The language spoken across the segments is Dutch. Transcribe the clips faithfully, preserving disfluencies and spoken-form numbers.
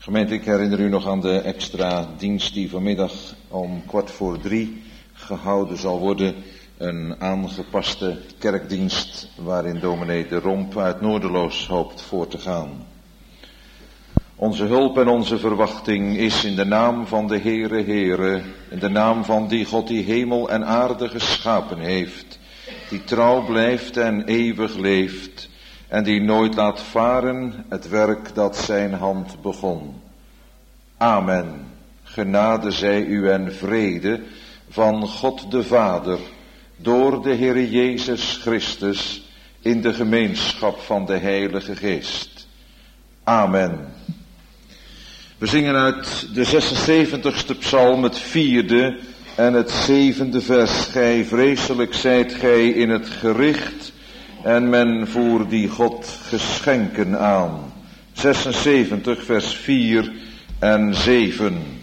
Gemeente, ik herinner u nog aan de extra dienst die vanmiddag om kwart voor drie gehouden zal worden. Een aangepaste kerkdienst waarin dominee De Romp uit Noorderloos hoopt voor te gaan. Onze hulp en onze verwachting is in de naam van de Heere Heere, in de naam van die God die hemel en aarde geschapen heeft, die trouw blijft en eeuwig leeft en die nooit laat varen het werk dat zijn hand begon. Amen. Genade zij u en vrede van God de Vader, door de Heere Jezus Christus, in de gemeenschap van de Heilige Geest. Amen. We zingen uit de zesenzeventigste psalm het vierde en het zevende vers. Gij vreselijk zijt gij in het gericht en men voer die God geschenken aan. zesenzeventig vers vier en zeven.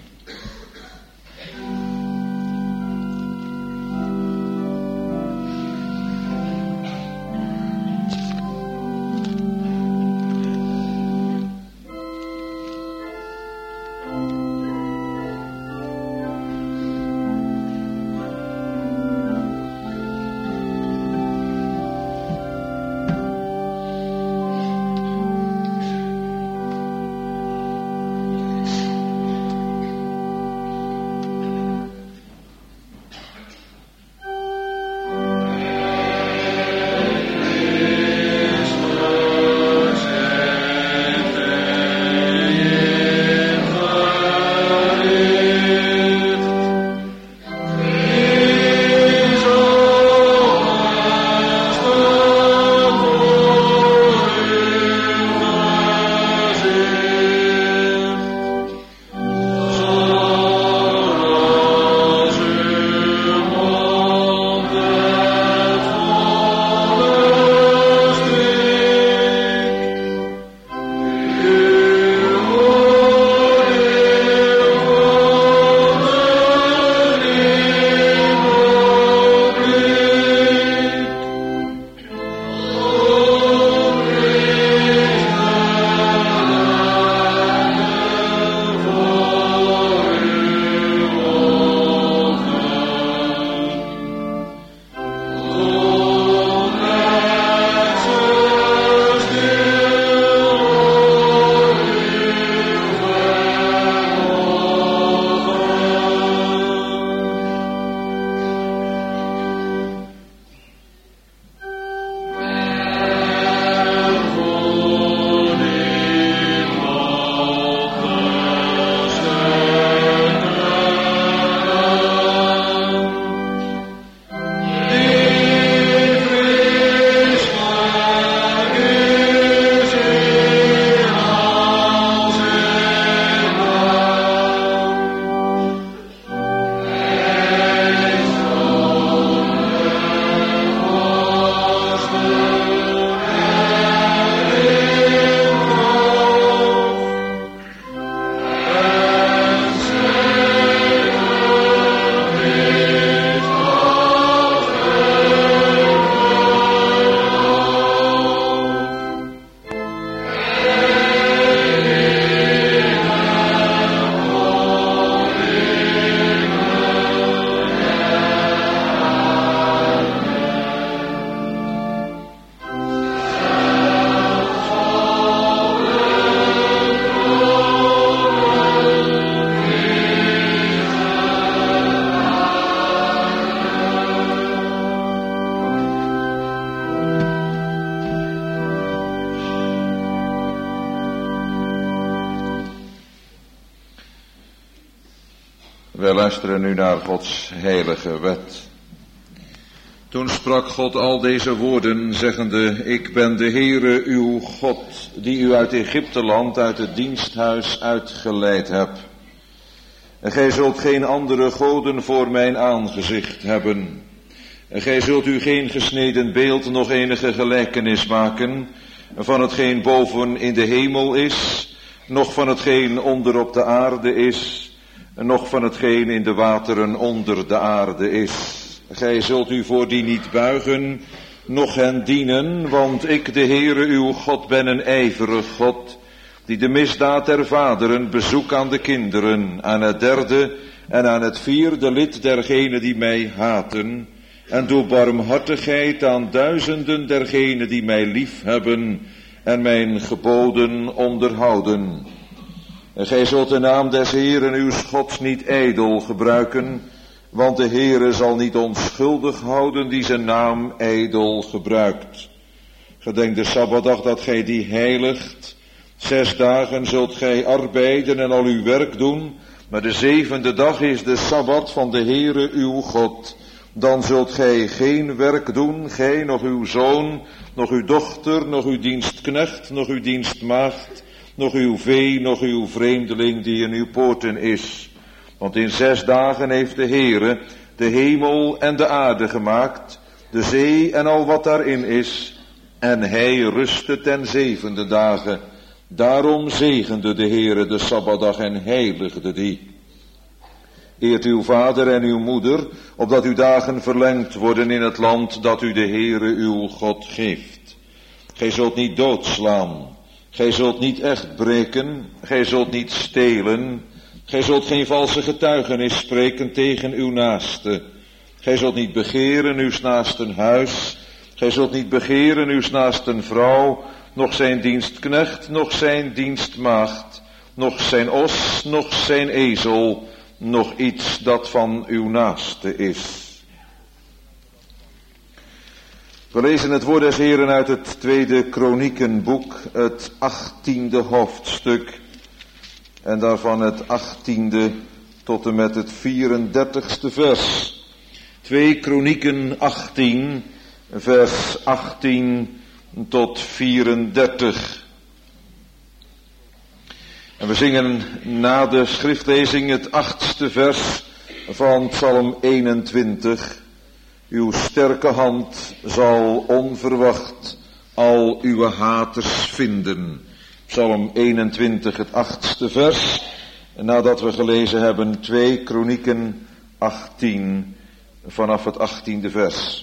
Wij luisteren nu naar Gods heilige wet. Toen sprak God al deze woorden, zeggende: Ik ben de Heere uw God, die u uit Egypteland, uit het diensthuis uitgeleid heb. En gij zult geen andere goden voor mijn aangezicht hebben. En gij zult u geen gesneden beeld, nog enige gelijkenis maken van hetgeen boven in de hemel is, noch van hetgeen onder op de aarde is, noch van hetgeen in de wateren onder de aarde is. Gij zult u voor die niet buigen, noch hen dienen, want ik, de Heere uw God, ben een ijverig God, die de misdaad der vaderen bezoek aan de kinderen, aan het derde en aan het vierde lid dergenen die mij haten, en doe barmhartigheid aan duizenden dergenen die mij lief hebben en mijn geboden onderhouden. En gij zult de naam des Heeren uws Gods niet ijdel gebruiken, want de Heere zal niet onschuldig houden die zijn naam ijdel gebruikt. Gedenk de Sabbatdag dat gij die heiligt. Zes dagen zult gij arbeiden en al uw werk doen, maar de zevende dag is de Sabbat van de Heere uw God. Dan zult gij geen werk doen, gij, nog uw zoon, nog uw dochter, nog uw dienstknecht, nog uw dienstmaagd, nog uw vee, nog uw vreemdeling die in uw poorten is. Want in zes dagen heeft de Heere de hemel en de aarde gemaakt, de zee en al wat daarin is, en hij rustte ten zevende dagen. Daarom zegende de Heere de Sabbatdag en heiligde die. Eert uw vader en uw moeder, opdat uw dagen verlengd worden in het land dat u de Heere uw God geeft. Gij zult niet doodslaan, gij zult niet echt breken, gij zult niet stelen, gij zult geen valse getuigenis spreken tegen uw naaste. Gij zult niet begeren uws naasten huis, gij zult niet begeren uws naasten vrouw, nog zijn dienstknecht, nog zijn dienstmaagd, nog zijn os, nog zijn ezel, nog iets dat van uw naaste is. We lezen het woord des Heeren uit het tweede Kronikenboek, het achttiende hoofdstuk, en daarvan het achttiende tot en met het vierendertigste vers. twee Kronieken achttien, vers achttien tot vierendertig. En we zingen na de schriftlezing het achtste vers van Psalm eenentwintig. Uw sterke hand zal onverwacht al uw haters vinden. Psalm eenentwintig, het achtste vers. En nadat we gelezen hebben twee Kronieken achttien vanaf het achttiende vers.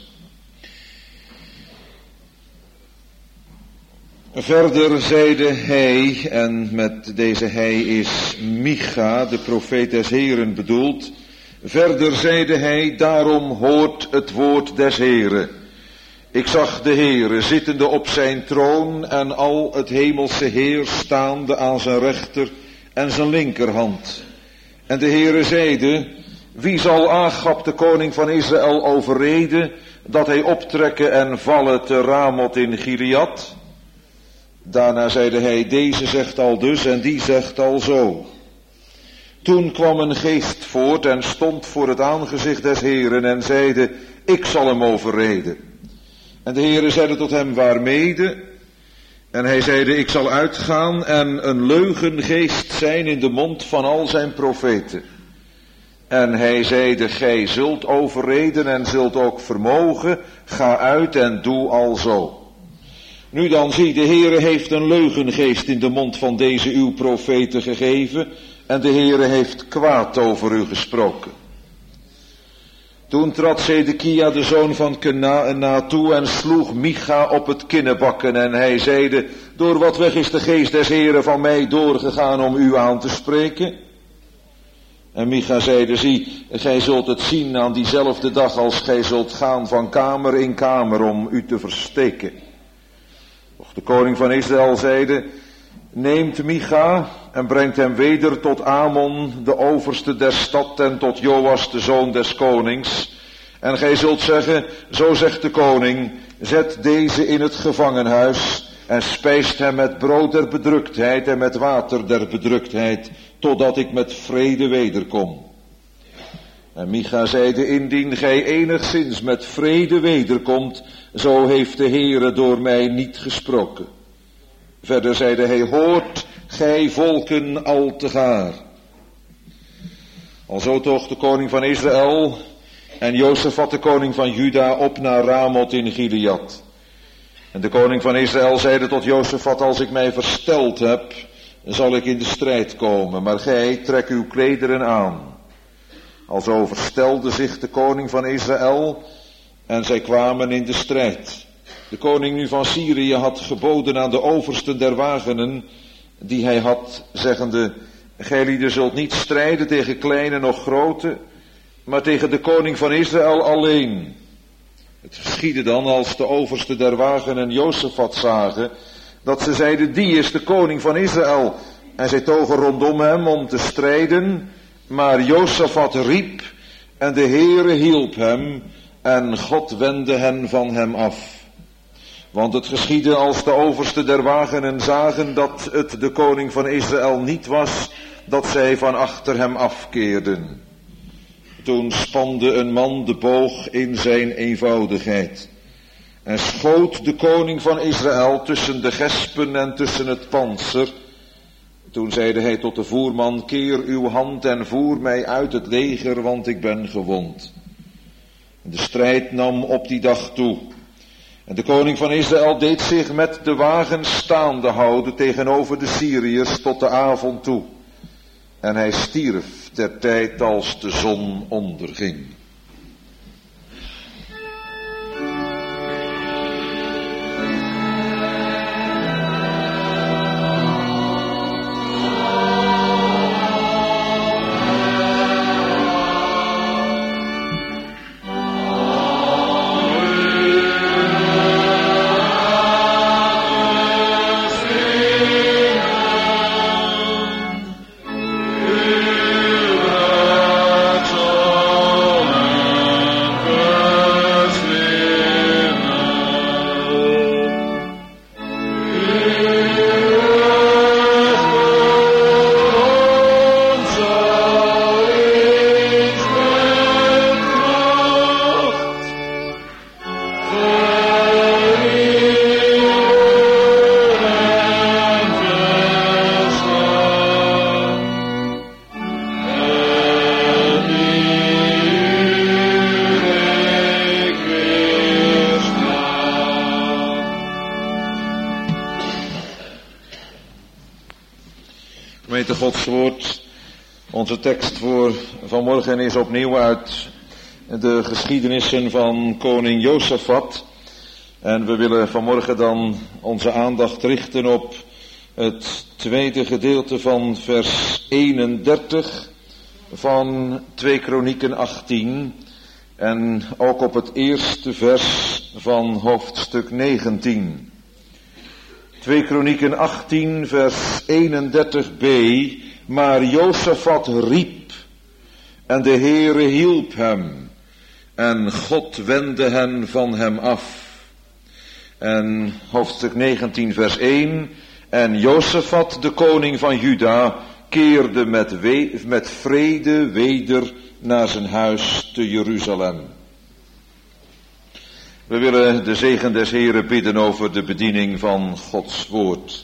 Verder zeide hij, en met deze hij is Micha, de profeet des Heeren bedoeld. Verder zeide hij, daarom hoort het woord des Heeren. Ik zag de Heere zittende op zijn troon en al het hemelse heer staande aan zijn rechter en zijn linkerhand. En de Heere zeide, wie zal Agab de koning van Israël overreden, dat hij optrekken en vallen te Ramoth in Gilead? Daarna zeide hij, deze zegt al dus en die zegt al zo. Toen kwam een geest voort en stond voor het aangezicht des Heeren en zeide, ik zal hem overreden. En de Heere zeide tot hem, waarmede? En hij zeide, ik zal uitgaan en een leugengeest zijn in de mond van al zijn profeten. En hij zeide, gij zult overreden en zult ook vermogen, ga uit en doe alzo. Nu dan, zie, de Heere heeft een leugengeest in de mond van deze uw profeten gegeven, en de Heere heeft kwaad over u gesproken. Toen trad Zedekia, de zoon van Kenaana, toe en sloeg Micha op het kinnebakken, en hij zeide, door wat weg is de geest des Heere van mij doorgegaan om u aan te spreken? En Micha zeide, zie, gij zult het zien aan diezelfde dag als gij zult gaan van kamer in kamer om u te versteken. Doch de koning van Israël zeide, neemt Micha en brengt hem weder tot Amon, de overste der stad, en tot Joas, de zoon des konings. En gij zult zeggen, zo zegt de koning, zet deze in het gevangenhuis en spijst hem met brood der bedruktheid en met water der bedruktheid, totdat ik met vrede wederkom. En Micha zeide, indien gij enigszins met vrede wederkomt, zo heeft de Heere door mij niet gesproken. Verder zeide hij, hoort gij volken al te gaar. Alzo toog de koning van Israël en Jozefat de koning van Juda op naar Ramoth in Gilead. En de koning van Israël zeide tot Jozefat, als ik mij versteld heb, zal ik in de strijd komen, maar gij trek uw klederen aan. Alzo verstelde zich de koning van Israël en zij kwamen in de strijd. De koning nu van Syrië had geboden aan de oversten der wagenen die hij had, zeggende: gij lieden zult niet strijden tegen kleine noch grote, maar tegen de koning van Israël alleen. Het geschiedde dan, als de overste der wagenen Josafat zagen, dat ze zeiden: die is de koning van Israël. En zij togen rondom hem om te strijden, maar Josafat riep en de Heere hielp hem en God wendde hen van hem af. Want het geschiedde, als de overste der wagenen zagen dat het de koning van Israël niet was, dat zij van achter hem afkeerden. Toen spande een man de boog in zijn eenvoudigheid en schoot de koning van Israël tussen de gespen en tussen het pantser. Toen zeide hij tot de voerman: keer uw hand en voer mij uit het leger, want ik ben gewond. De strijd nam op die dag toe. En de koning van Israël deed zich met de wagens staande houden tegenover de Syriërs tot de avond toe. En hij stierf ter tijd als de zon onderging. Gemeente Gods woord. Onze tekst voor vanmorgen is opnieuw uit de geschiedenissen van koning Josafat. En we willen vanmorgen dan onze aandacht richten op het tweede gedeelte van vers eenendertig van twee Kronieken achttien. En ook op het eerste vers van hoofdstuk negentien. twee Kronieken achttien vers eenendertig b. Maar Josafat riep en de Heere hielp hem en God wendde hen van hem af. En hoofdstuk negentien vers één. En Josafat de koning van Juda keerde met, we- met vrede weder naar zijn huis te Jeruzalem. We willen de zegen des Heren bidden over de bediening van Gods woord.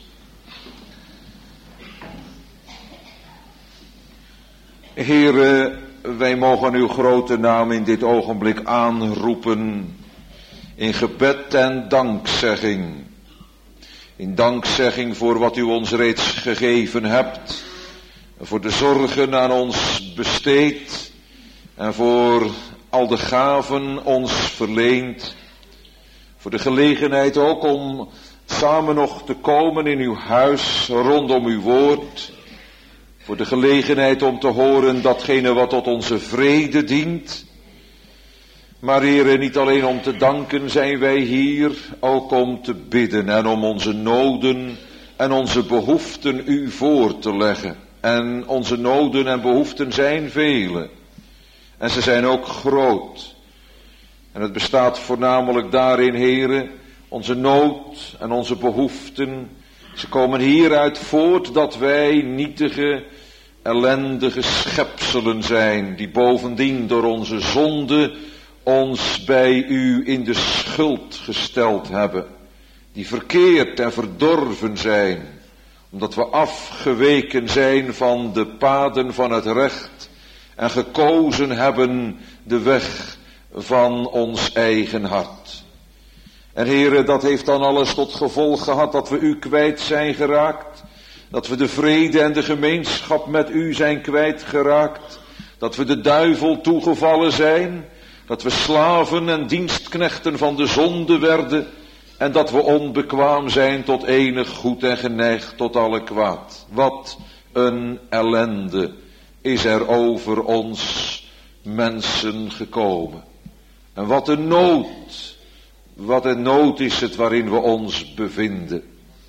Heere, wij mogen uw grote naam in dit ogenblik aanroepen in gebed en dankzegging. In dankzegging voor wat u ons reeds gegeven hebt, voor de zorgen aan ons besteed en voor al de gaven ons verleend. Voor de gelegenheid ook om samen nog te komen in uw huis rondom uw woord. Voor de gelegenheid om te horen datgene wat tot onze vrede dient. Maar Heere, niet alleen om te danken zijn wij hier, ook om te bidden en om onze noden en onze behoeften u voor te leggen. En onze noden en behoeften zijn vele. En ze zijn ook groot. En het bestaat voornamelijk daarin, Heere, onze nood en onze behoeften. Ze komen hieruit voort dat wij nietige, ellendige schepselen zijn, die bovendien door onze zonde ons bij u in de schuld gesteld hebben. Die verkeerd en verdorven zijn, omdat we afgeweken zijn van de paden van het recht en gekozen hebben de weg van ons eigen hart. En Heere, dat heeft dan alles tot gevolg gehad dat we u kwijt zijn geraakt. Dat we de vrede en de gemeenschap met u zijn kwijtgeraakt. Dat we de duivel toegevallen zijn. Dat we slaven en dienstknechten van de zonde werden. En dat we onbekwaam zijn tot enig goed en geneigd tot alle kwaad. Wat een ellende is er over ons mensen gekomen. En wat een nood, wat een nood is het waarin we ons bevinden.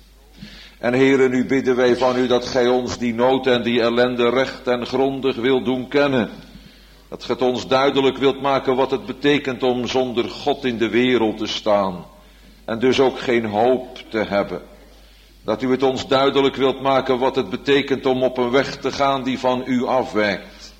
En Heere, nu bidden wij van u dat gij ons die nood en die ellende recht en grondig wilt doen kennen. Dat gij het ons duidelijk wilt maken wat het betekent om zonder God in de wereld te staan. En dus ook geen hoop te hebben. Dat u het ons duidelijk wilt maken wat het betekent om op een weg te gaan die van u afwijkt.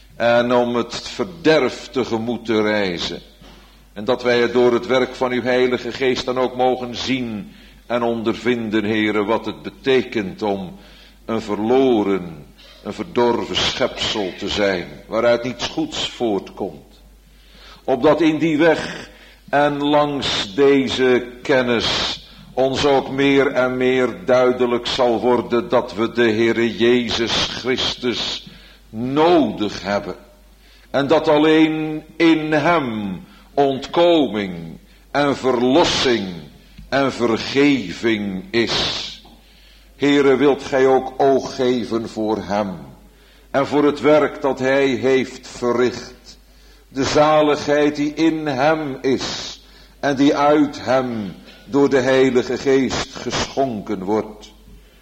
En om het verderf tegemoet te reizen. En dat wij het door het werk van uw Heilige Geest dan ook mogen zien en ondervinden, Heere, wat het betekent om een verloren, een verdorven schepsel te zijn, waaruit niets goeds voortkomt. Opdat in die weg en langs deze kennis ons ook meer en meer duidelijk zal worden dat we de Heere Jezus Christus nodig hebben. En dat alleen in hem ontkoming en verlossing en vergeving is. Heere, wilt gij ook oog geven voor hem en voor het werk dat hij heeft verricht. De zaligheid die in hem is en die uit hem door de Heilige Geest geschonken wordt.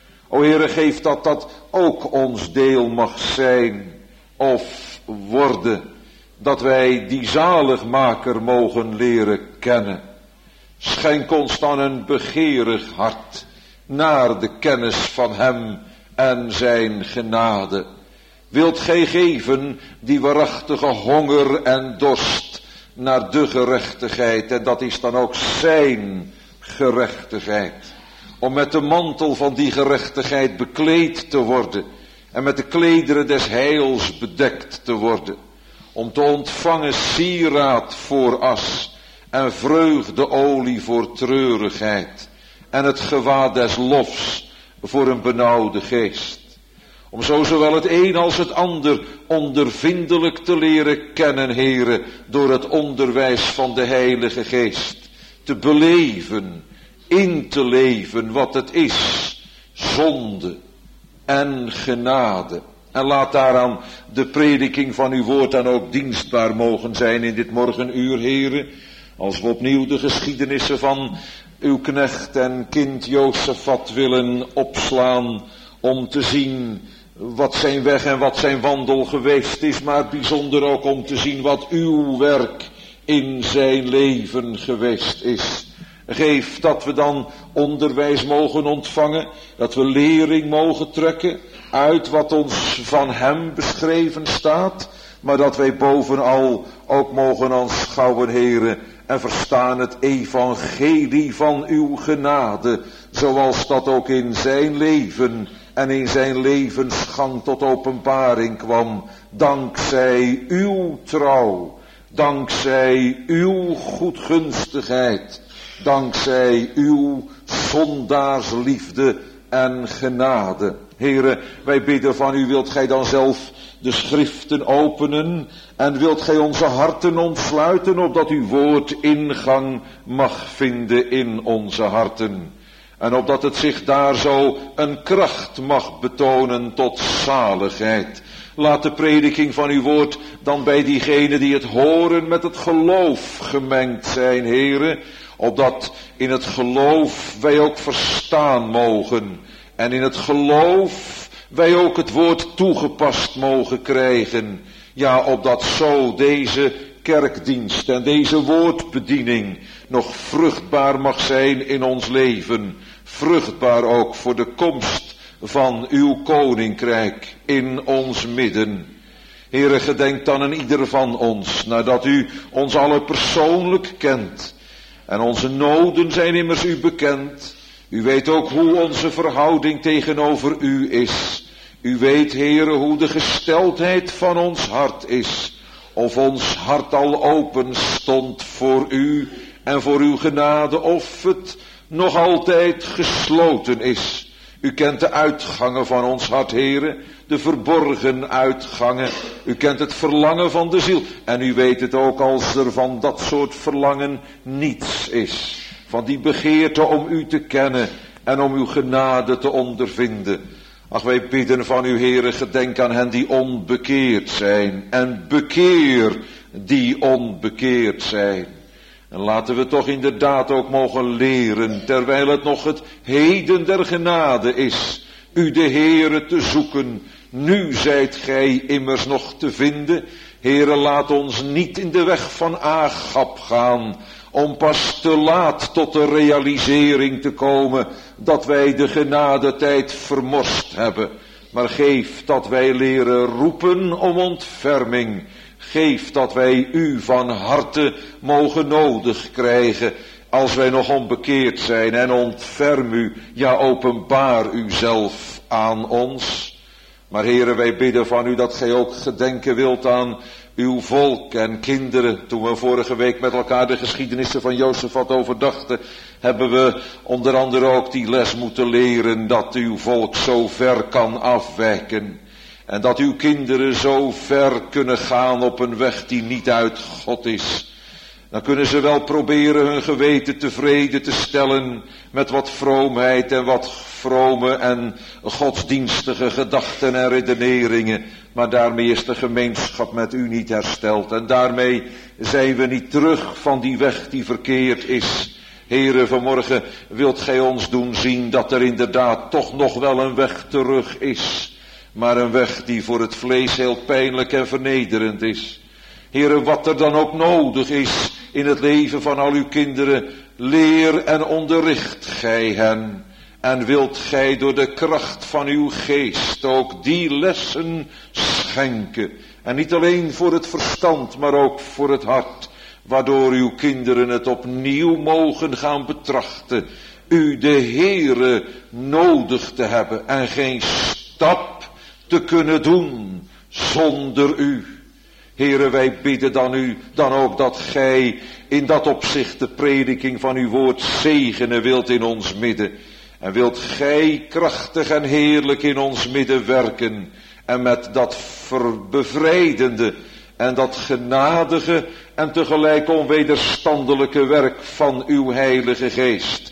O Heere, geef dat dat ook ons deel mag zijn of worden, dat wij die zaligmaker mogen leren kennen. Schenk ons dan een begeerig hart naar de kennis van hem en zijn genade. Wilt gij geven die waarachtige honger en dorst naar de gerechtigheid, en dat is dan ook zijn gerechtigheid, om met de mantel van die gerechtigheid bekleed te worden en met de klederen des heils bedekt te worden, om te ontvangen sieraad voor as en vreugdeolie voor treurigheid en het gewaad des lofs voor een benauwde geest. Om zo zowel het een als het ander ondervindelijk te leren kennen, Heere, door het onderwijs van de Heilige Geest. Te beleven, in te leven wat het is, zonde en genade. En laat daaraan de prediking van uw woord dan ook dienstbaar mogen zijn in dit morgenuur, Heere. Als we opnieuw de geschiedenissen van uw knecht en kind Jozefat willen opslaan, om te zien wat zijn weg en wat zijn wandel geweest is, maar bijzonder ook om te zien wat uw werk in zijn leven geweest is. Geef dat we dan onderwijs mogen ontvangen, dat we lering mogen trekken uit wat ons van hem beschreven staat, maar dat wij bovenal ook mogen aanschouwen, Heere, en verstaan het evangelie van uw genade, zoals dat ook in zijn leven en in zijn levensgang tot openbaring kwam, dankzij uw trouw, dankzij uw goedgunstigheid, dankzij uw zondaarsliefde en genade. Heere, wij bidden van u, wilt gij dan zelf de schriften openen en wilt gij onze harten ontsluiten, opdat uw woord ingang mag vinden in onze harten. En opdat het zich daar zo een kracht mag betonen tot zaligheid. Laat de prediking van uw woord dan bij diegenen die het horen met het geloof gemengd zijn, Heere. Opdat in het geloof wij ook verstaan mogen. En in het geloof wij ook het woord toegepast mogen krijgen. Ja, opdat zo deze kerkdienst en deze woordbediening nog vruchtbaar mag zijn in ons leven. Vruchtbaar ook voor de komst van uw koninkrijk in ons midden. Heere, gedenk dan aan ieder van ons, nadat u ons alle persoonlijk kent. En onze noden zijn immers u bekend. U weet ook hoe onze verhouding tegenover u is. U weet, Heere, hoe de gesteldheid van ons hart is. Of ons hart al open stond voor u en voor uw genade, of het nog altijd gesloten is. U kent de uitgangen van ons hart, Heere, de verborgen uitgangen. U kent het verlangen van de ziel. En u weet het ook als er van dat soort verlangen niets is. van die begeerte om u te kennen en om uw genade te ondervinden. Ach, wij bidden van u, Heere, gedenk aan hen die onbekeerd zijn en bekeer die onbekeerd zijn. En laten we toch inderdaad ook mogen leren, terwijl het nog het heden der genade is, u de Heere te zoeken. Nu zijt gij immers nog te vinden. Heere, laat ons niet in de weg van Agab gaan, om pas te laat tot de realisering te komen dat wij de genadetijd vermorst hebben. Maar geef dat wij leren roepen om ontferming. Geef dat wij u van harte mogen nodig krijgen als wij nog onbekeerd zijn. En ontferm u, ja openbaar uzelf aan ons. Maar Heere, wij bidden van u dat gij ook gedenken wilt aan uw volk en kinderen. Toen we vorige week met elkaar de geschiedenissen van Jozefat overdachten, hebben we onder andere ook die les moeten leren dat uw volk zo ver kan afwijken. En dat uw kinderen zo ver kunnen gaan op een weg die niet uit God is. Dan kunnen ze wel proberen hun geweten tevreden te stellen met wat vroomheid en wat vrome en godsdienstige gedachten en redeneringen. Maar daarmee is de gemeenschap met u niet hersteld. En daarmee zijn we niet terug van die weg die verkeerd is. Heere, vanmorgen wilt gij ons doen zien dat er inderdaad toch nog wel een weg terug is. Maar een weg die voor het vlees heel pijnlijk en vernederend is. Heere, wat er dan ook nodig is in het leven van al uw kinderen, leer en onderricht gij hen. En wilt gij door de kracht van uw geest ook die lessen schenken. En niet alleen voor het verstand, maar ook voor het hart. Waardoor uw kinderen het opnieuw mogen gaan betrachten. U de Heere nodig te hebben en geen stap te kunnen doen zonder u. Heere, wij bidden dan u dan ook dat gij in dat opzicht de prediking van uw woord zegenen wilt in ons midden. En wilt gij krachtig en heerlijk in ons midden werken. En met dat bevrijdende en dat genadige en tegelijk onwederstandelijke werk van uw Heilige Geest.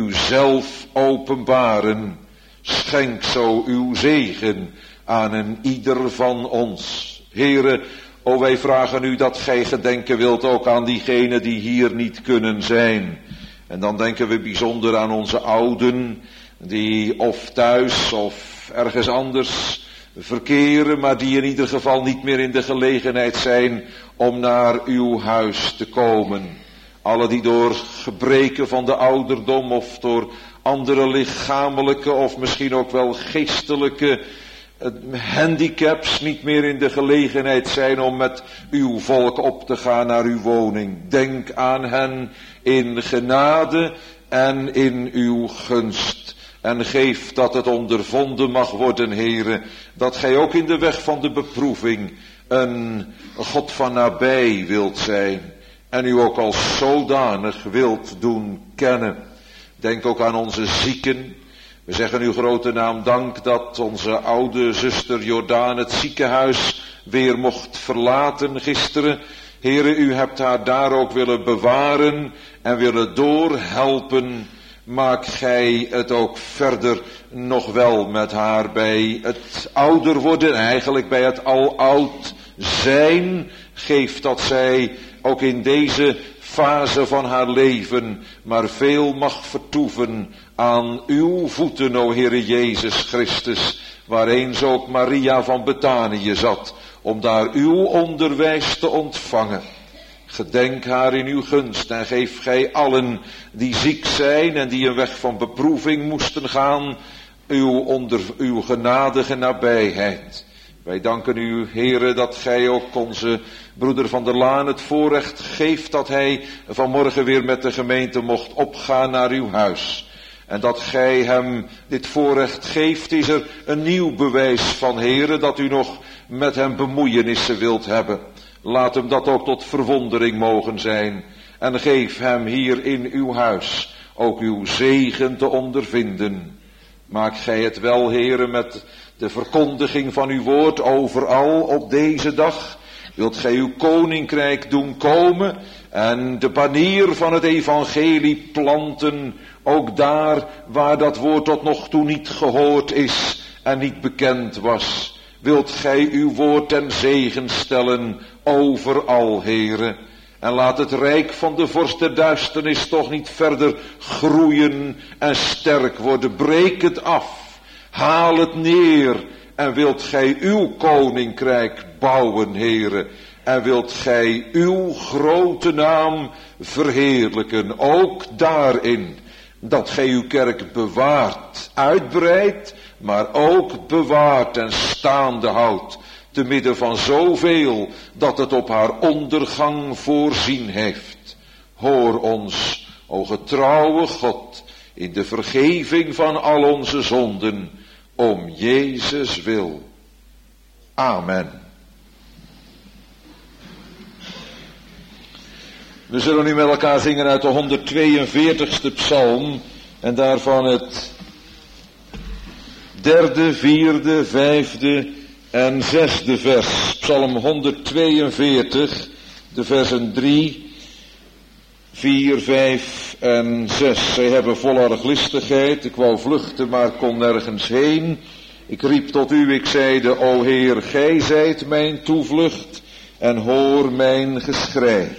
Uzelf openbaren. Schenk zo uw zegen aan een ieder van ons. Heere, o wij vragen u dat gij gedenken wilt ook aan diegenen die hier niet kunnen zijn. En dan denken we bijzonder aan onze ouden, die of thuis of ergens anders verkeren, maar die in ieder geval niet meer in de gelegenheid zijn om naar uw huis te komen. Alle die door gebreken van de ouderdom of door andere lichamelijke of misschien ook wel geestelijke handicaps niet meer in de gelegenheid zijn om met uw volk op te gaan naar uw woning. Denk aan hen in genade en in uw gunst. En geef dat het ondervonden mag worden, Heere, dat gij ook in de weg van de beproeving een God van nabij wilt zijn. En u ook als zodanig wilt doen kennen. Denk ook aan onze zieken. We zeggen uw grote naam dank dat onze oude zuster Jordaan het ziekenhuis weer mocht verlaten gisteren. Heere, u hebt haar daar ook willen bewaren en willen doorhelpen. Maak gij het ook verder nog wel met haar bij het ouder worden, eigenlijk bij het al oud zijn. Geef dat zij ook in deze fase van haar leven maar veel mag vertoeven aan uw voeten, o Heere Jezus Christus, waar eens ook Maria van Betanië zat, om daar uw onderwijs te ontvangen. Gedenk haar in uw gunst en geef gij allen die ziek zijn en die een weg van beproeving moesten gaan, uw, onder, uw genadige nabijheid. Wij danken u, Heere, dat gij ook onze broeder Van der Laan het voorrecht geeft dat hij vanmorgen weer met de gemeente mocht opgaan naar uw huis. En dat gij hem dit voorrecht geeft, is er een nieuw bewijs van, Heere, dat u nog met hem bemoeienissen wilt hebben. Laat hem dat ook tot verwondering mogen zijn. En geef hem hier in uw huis ook uw zegen te ondervinden. Maak gij het wel, Heere, met de verkondiging van uw woord overal op deze dag. Wilt gij uw koninkrijk doen komen en de banier van het evangelie planten, ook daar waar dat woord tot nog toe niet gehoord is en niet bekend was. Wilt gij uw woord ten zegen stellen overal, Heere. En laat het rijk van de vorst der duisternis toch niet verder groeien en sterk worden. Breek het af, haal het neer. En wilt gij uw koninkrijk bouwen, Heere. En wilt gij uw grote naam verheerlijken, ook daarin. Dat gij uw kerk bewaart, uitbreidt, maar ook bewaart en staande houdt. Te midden van zoveel dat het op haar ondergang voorzien heeft. Hoor ons, o getrouwe God, in de vergeving van al onze zonden, om Jezus wil. Amen. We zullen nu met elkaar zingen uit de honderdtweeënveertigste psalm en daarvan het derde, vierde, vijfde en zesde vers. Psalm honderdtweeënveertig, de versen drie, vier, vijf en zes. Zij hebben vol arglistigheid, ik wou vluchten maar kon nergens heen. Ik riep tot u, ik zeide, o Heer, gij zijt mijn toevlucht en hoor mijn geschrei.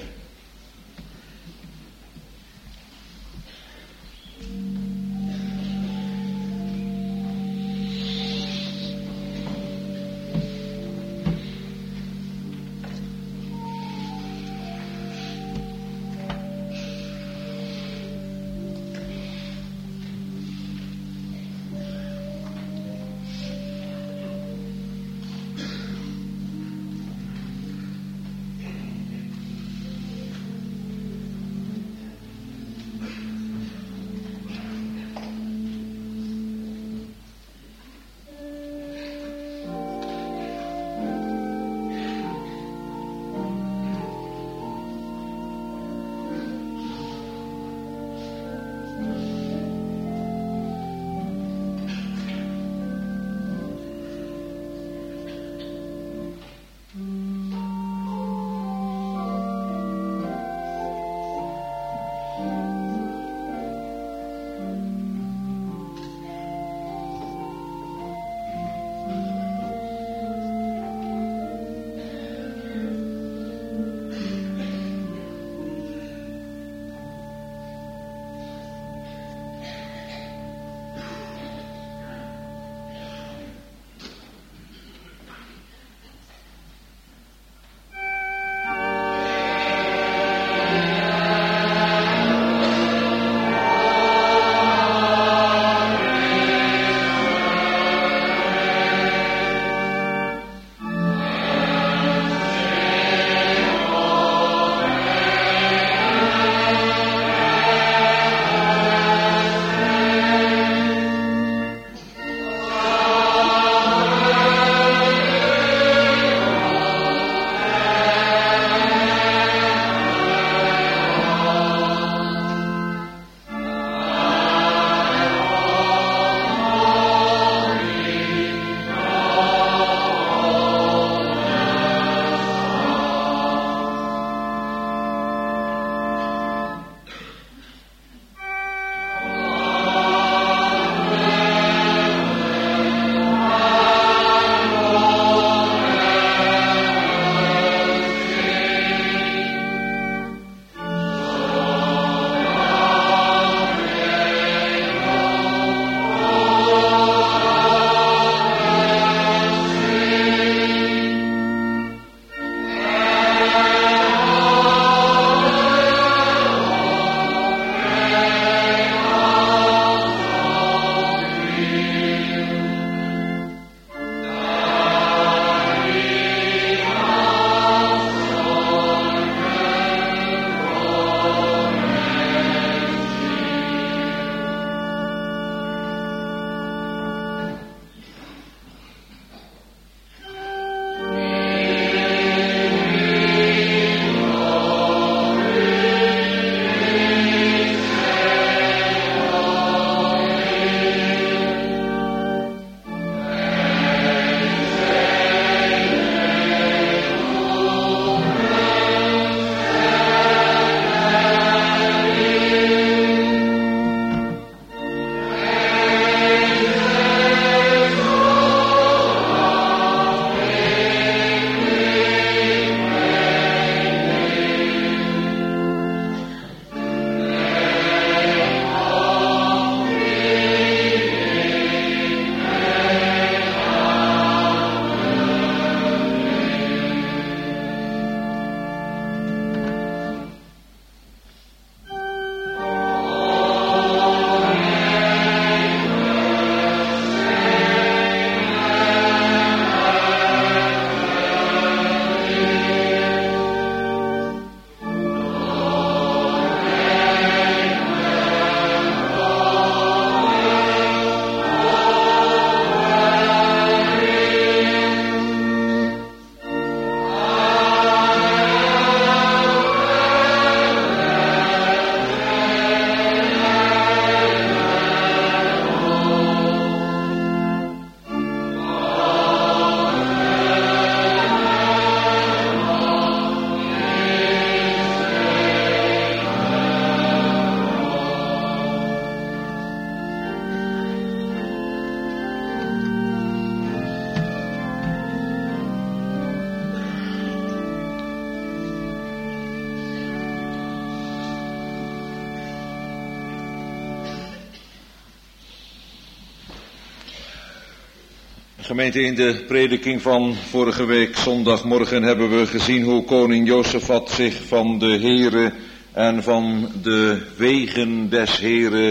Gemeente, in de prediking van vorige week zondagmorgen hebben we gezien hoe koning Josafat zich van de Here en van de wegen des Here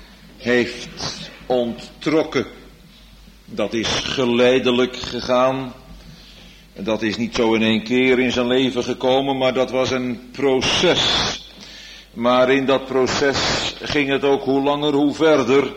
heeft onttrokken. Dat is geleidelijk gegaan. Dat is niet zo in één keer in zijn leven gekomen, maar dat was een proces. Maar in dat proces ging het ook hoe langer hoe verder.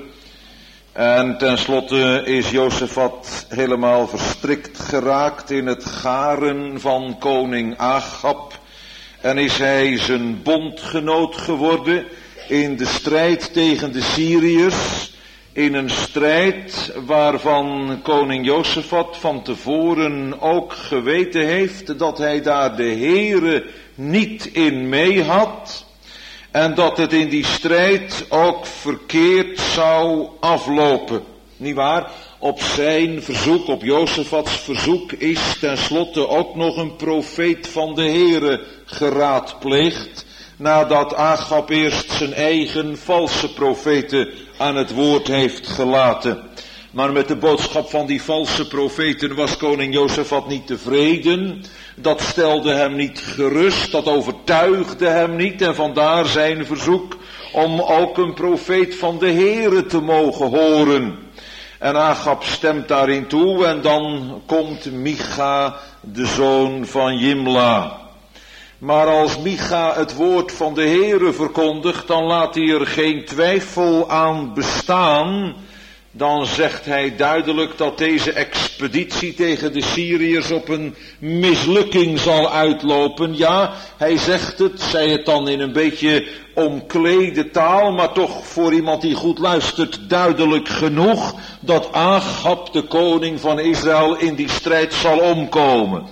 En tenslotte is Josafat helemaal verstrikt geraakt in het garen van koning Agab. En is hij zijn bondgenoot geworden in de strijd tegen de Syriërs. In een strijd waarvan koning Josafat van tevoren ook geweten heeft dat hij daar de Heere niet in mee had. En dat het in die strijd ook verkeerd zou aflopen. Niet waar? Op zijn verzoek, op Josafats verzoek, is tenslotte ook nog een profeet van de Heere geraadpleegd. Nadat Agab eerst zijn eigen valse profeten aan het woord heeft gelaten. Maar met de boodschap van die valse profeten was koning Josafat niet tevreden. Dat stelde hem niet gerust, dat overtuigde hem niet. En vandaar zijn verzoek om ook een profeet van de Heere te mogen horen. En Agab stemt daarin toe en dan komt Micha, de zoon van Jimla. Maar als Micha het woord van de Heere verkondigt, dan laat hij er geen twijfel aan bestaan. Dan zegt hij duidelijk dat deze expeditie tegen de Syriërs op een mislukking zal uitlopen. Ja, hij zegt het, zei het dan in een beetje omklede taal, maar toch voor iemand die goed luistert duidelijk genoeg, dat Agab, de koning van Israël, in die strijd zal omkomen.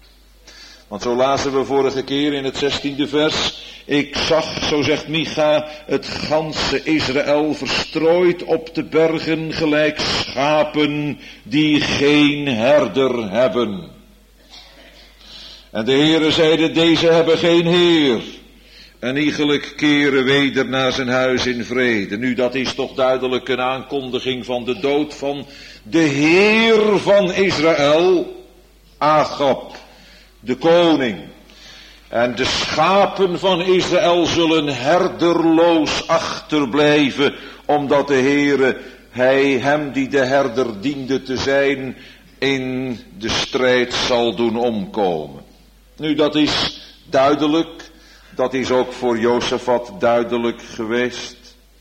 Want zo lazen we vorige keer in het zestiende vers. Ik zag, zo zegt Micha, het ganse Israël verstrooid op de bergen gelijk schapen die geen herder hebben. En de Heere zeide, deze hebben geen Heer. En iegelijk keren weder naar zijn huis in vrede. Nu, dat is toch duidelijk een aankondiging van de dood van de Heer van Israël, Agab, de koning. En de schapen van Israël zullen herderloos achterblijven, omdat de Heere, hij hem die de herder diende te zijn, in de strijd zal doen omkomen. Nu, dat is duidelijk, dat is ook voor Josafat duidelijk geweest.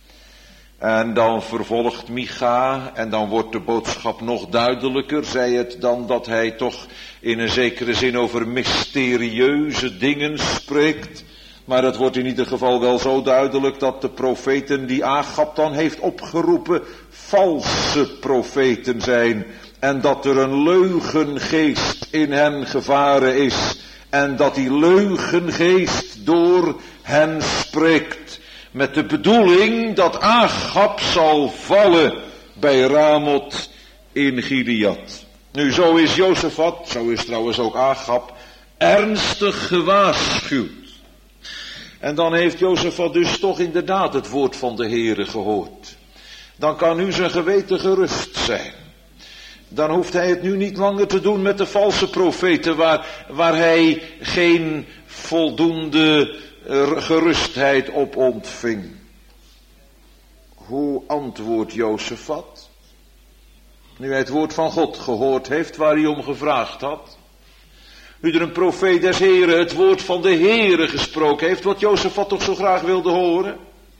En dan vervolgt Micha, en dan wordt de boodschap nog duidelijker, zei het dan dat hij toch in een zekere zin over mysterieuze dingen spreekt. Maar het wordt in ieder geval wel zo duidelijk dat de profeten die Agab dan heeft opgeroepen, valse profeten zijn. En dat er een leugengeest in hen gevaren is. En dat die leugengeest door hen spreekt. Met de bedoeling dat Agab zal vallen bij Ramoth in Gilead. Nu, zo is Josafat, zo is trouwens ook Agab, ernstig gewaarschuwd. En dan heeft Josafat dus toch inderdaad het woord van de Heere gehoord. Dan kan nu zijn geweten gerust zijn. Dan hoeft hij het nu niet langer te doen met de valse profeten, waar, waar hij geen voldoende gerustheid op ontving. Hoe antwoordt Josafat? Nu hij het woord van God gehoord heeft waar hij om gevraagd had. Nu er een profeet des Heren het woord van de Heere gesproken heeft, wat Josafat toch zo graag wilde horen.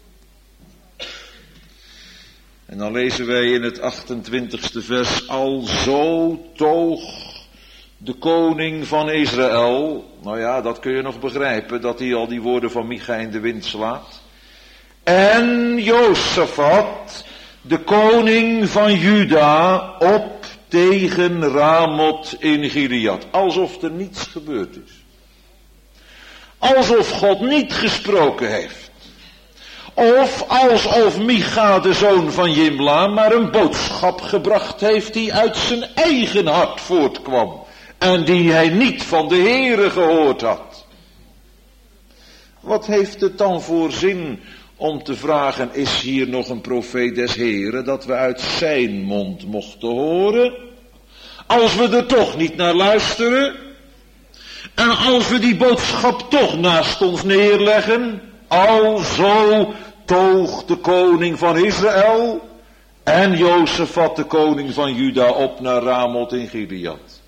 En dan lezen wij in het achtentwintigste vers, alzo toog de koning van Israël. Nou ja, dat kun je nog begrijpen, dat hij al die woorden van Micha in de wind slaat. En Josafat, de koning van Juda, op tegen Ramoth in Gilead. Alsof er niets gebeurd is. Alsof God niet gesproken heeft. Of alsof Micha, de zoon van Jimla, maar een boodschap gebracht heeft die uit zijn eigen hart voortkwam. En die hij niet van de Heere gehoord had. Wat heeft het dan voor zin om te vragen, is hier nog een profeet des Heren, dat we uit zijn mond mochten horen? als we er toch niet naar luisteren, en als we die boodschap toch naast ons neerleggen, alzo toog de koning van Israël en Jozefat de koning van Juda op naar Ramoth in Gilead.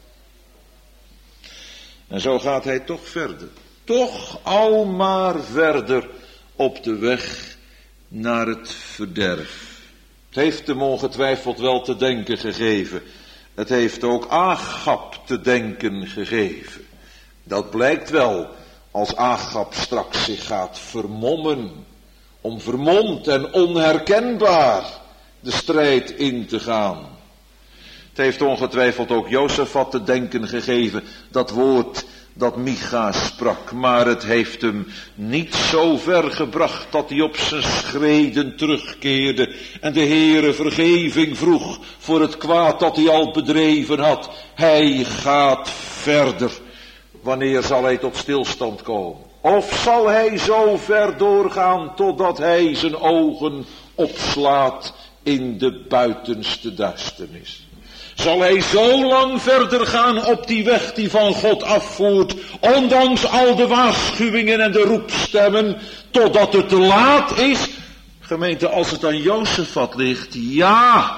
En zo gaat hij toch verder, toch al maar verder op de weg naar het verderf. Het heeft hem ongetwijfeld wel te denken gegeven. Het heeft ook Agab te denken gegeven. Dat blijkt wel als Agab straks zich gaat vermommen, om vermomd en onherkenbaar de strijd in te gaan. Het heeft ongetwijfeld ook Jozefat te denken gegeven, dat woord dat Micha sprak, maar het heeft hem niet zo ver gebracht dat hij op zijn schreden terugkeerde en de Heere vergeving vroeg voor het kwaad dat hij al bedreven had. Hij gaat verder. Wanneer zal hij tot stilstand komen? Of zal hij zo ver doorgaan totdat hij zijn ogen opslaat in de buitenste duisternis? Zal hij zo lang verder gaan op die weg die van God afvoert, ondanks al de waarschuwingen en de roepstemmen, totdat het te laat is? Gemeente, als het aan Jozefat ligt, ja,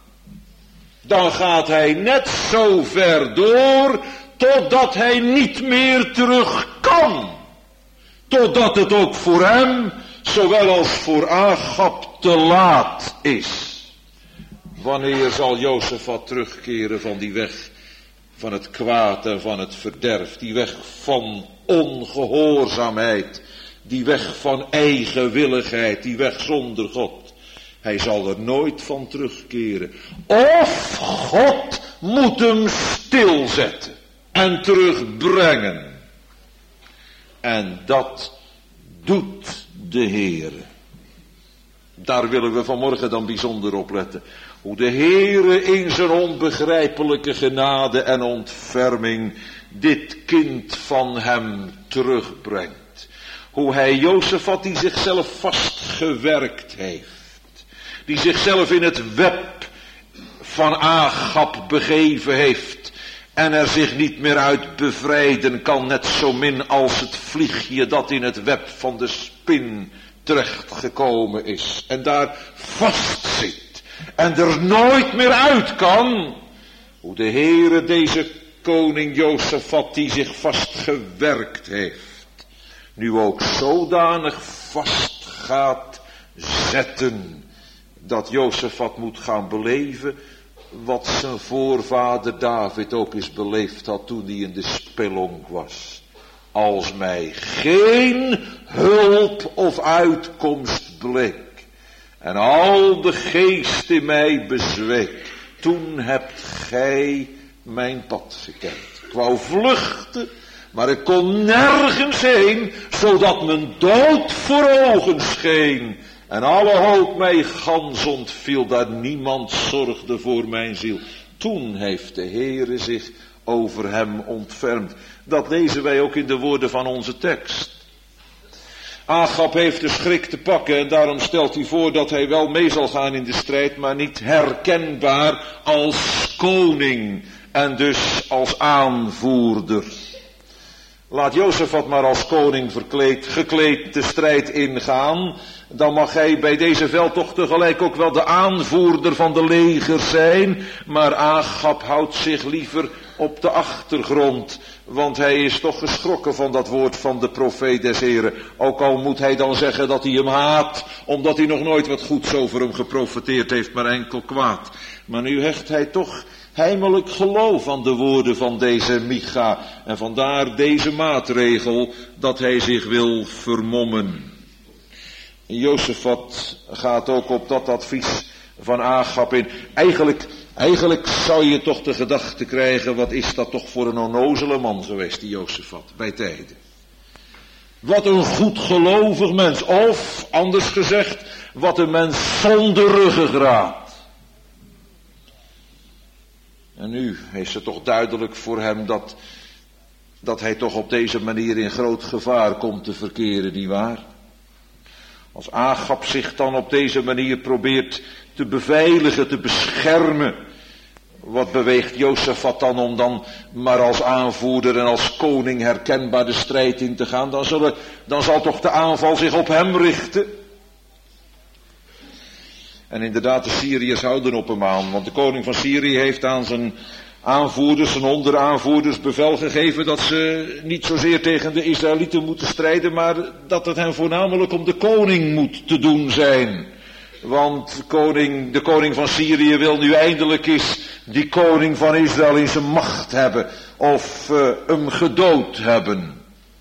dan gaat hij net zo ver door, totdat hij niet meer terug kan. Totdat het ook voor hem, zowel als voor Agab, te laat is. Wanneer zal Jozefat terugkeren van die weg van het kwaad en van het verderf, die weg van ongehoorzaamheid, die weg van eigenwilligheid, die weg zonder God? Hij zal er nooit van terugkeren. Of God moet hem stilzetten en terugbrengen. En dat doet de Heere. Daar willen we vanmorgen dan bijzonder op letten. Hoe de Heere in zijn onbegrijpelijke genade en ontferming dit kind van hem terugbrengt. Hoe hij Jozefat, die zichzelf vastgewerkt heeft, die zichzelf in het web van Agab begeven heeft en er zich niet meer uit bevrijden kan, net zo min als het vliegje dat in het web van de spin terechtgekomen is en daar vastzit en er nooit meer uit kan. Hoe de Heere deze koning Jozefat, die zich vastgewerkt heeft, nu ook zodanig vast gaat zetten, dat Jozefat moet gaan beleven wat zijn voorvader David ook eens beleefd had toen hij in de spelonk was. Als mij geen hulp of uitkomst bleek en al de geest in mij bezweek, toen hebt gij mijn pad gekend. Ik wou vluchten, maar ik kon nergens heen, zodat mijn dood voor ogen scheen. En alle hoop mij gans ontviel, dat niemand zorgde voor mijn ziel. Toen heeft de Heere zich over hem ontfermd. Dat lezen wij ook in de woorden van onze tekst. Agab heeft de schrik te pakken en daarom stelt hij voor dat hij wel mee zal gaan in de strijd, maar niet herkenbaar als koning en dus als aanvoerder. Laat Jozefat maar als koning verkleed, gekleed de strijd ingaan. Dan mag hij bij deze veldtocht tegelijk ook wel de aanvoerder van de leger zijn. Maar Agab houdt zich liever op de achtergrond. Want hij is toch geschrokken van dat woord van de profeet des Heren. Ook al moet hij dan zeggen dat hij hem haat, omdat hij nog nooit wat goeds over hem geprofeteerd heeft, maar enkel kwaad. Maar nu hecht hij toch heimelijk geloof aan de woorden van deze Micha. En vandaar deze maatregel dat hij zich wil vermommen. Jozefat gaat ook op dat advies van Agab in. Eigenlijk, eigenlijk zou je toch de gedachte krijgen, wat is dat toch voor een onnozele man geweest, die Jozefat, bij tijden. Wat een goedgelovig mens, of anders gezegd, wat een mens zonder ruggengraat. En nu is het toch duidelijk voor hem dat, dat hij toch op deze manier in groot gevaar komt te verkeren, nietwaar? Als Agab zich dan op deze manier probeert te beveiligen, te beschermen, Wat beweegt Jozefat dan om dan maar als aanvoerder en als koning herkenbaar de strijd in te gaan? Dan, zullen, dan zal toch de aanval zich op hem richten? En inderdaad, de Syriërs houden op hem aan, want de koning van Syrië heeft aan zijn aanvoerders, zijn onderaanvoerders bevel gegeven dat ze niet zozeer tegen de Israëlieten moeten strijden, maar dat het hen voornamelijk om de koning moet te doen zijn. Want de koning, de koning van Syrië wil nu eindelijk eens die koning van Israël in zijn macht hebben of uh, hem gedood hebben.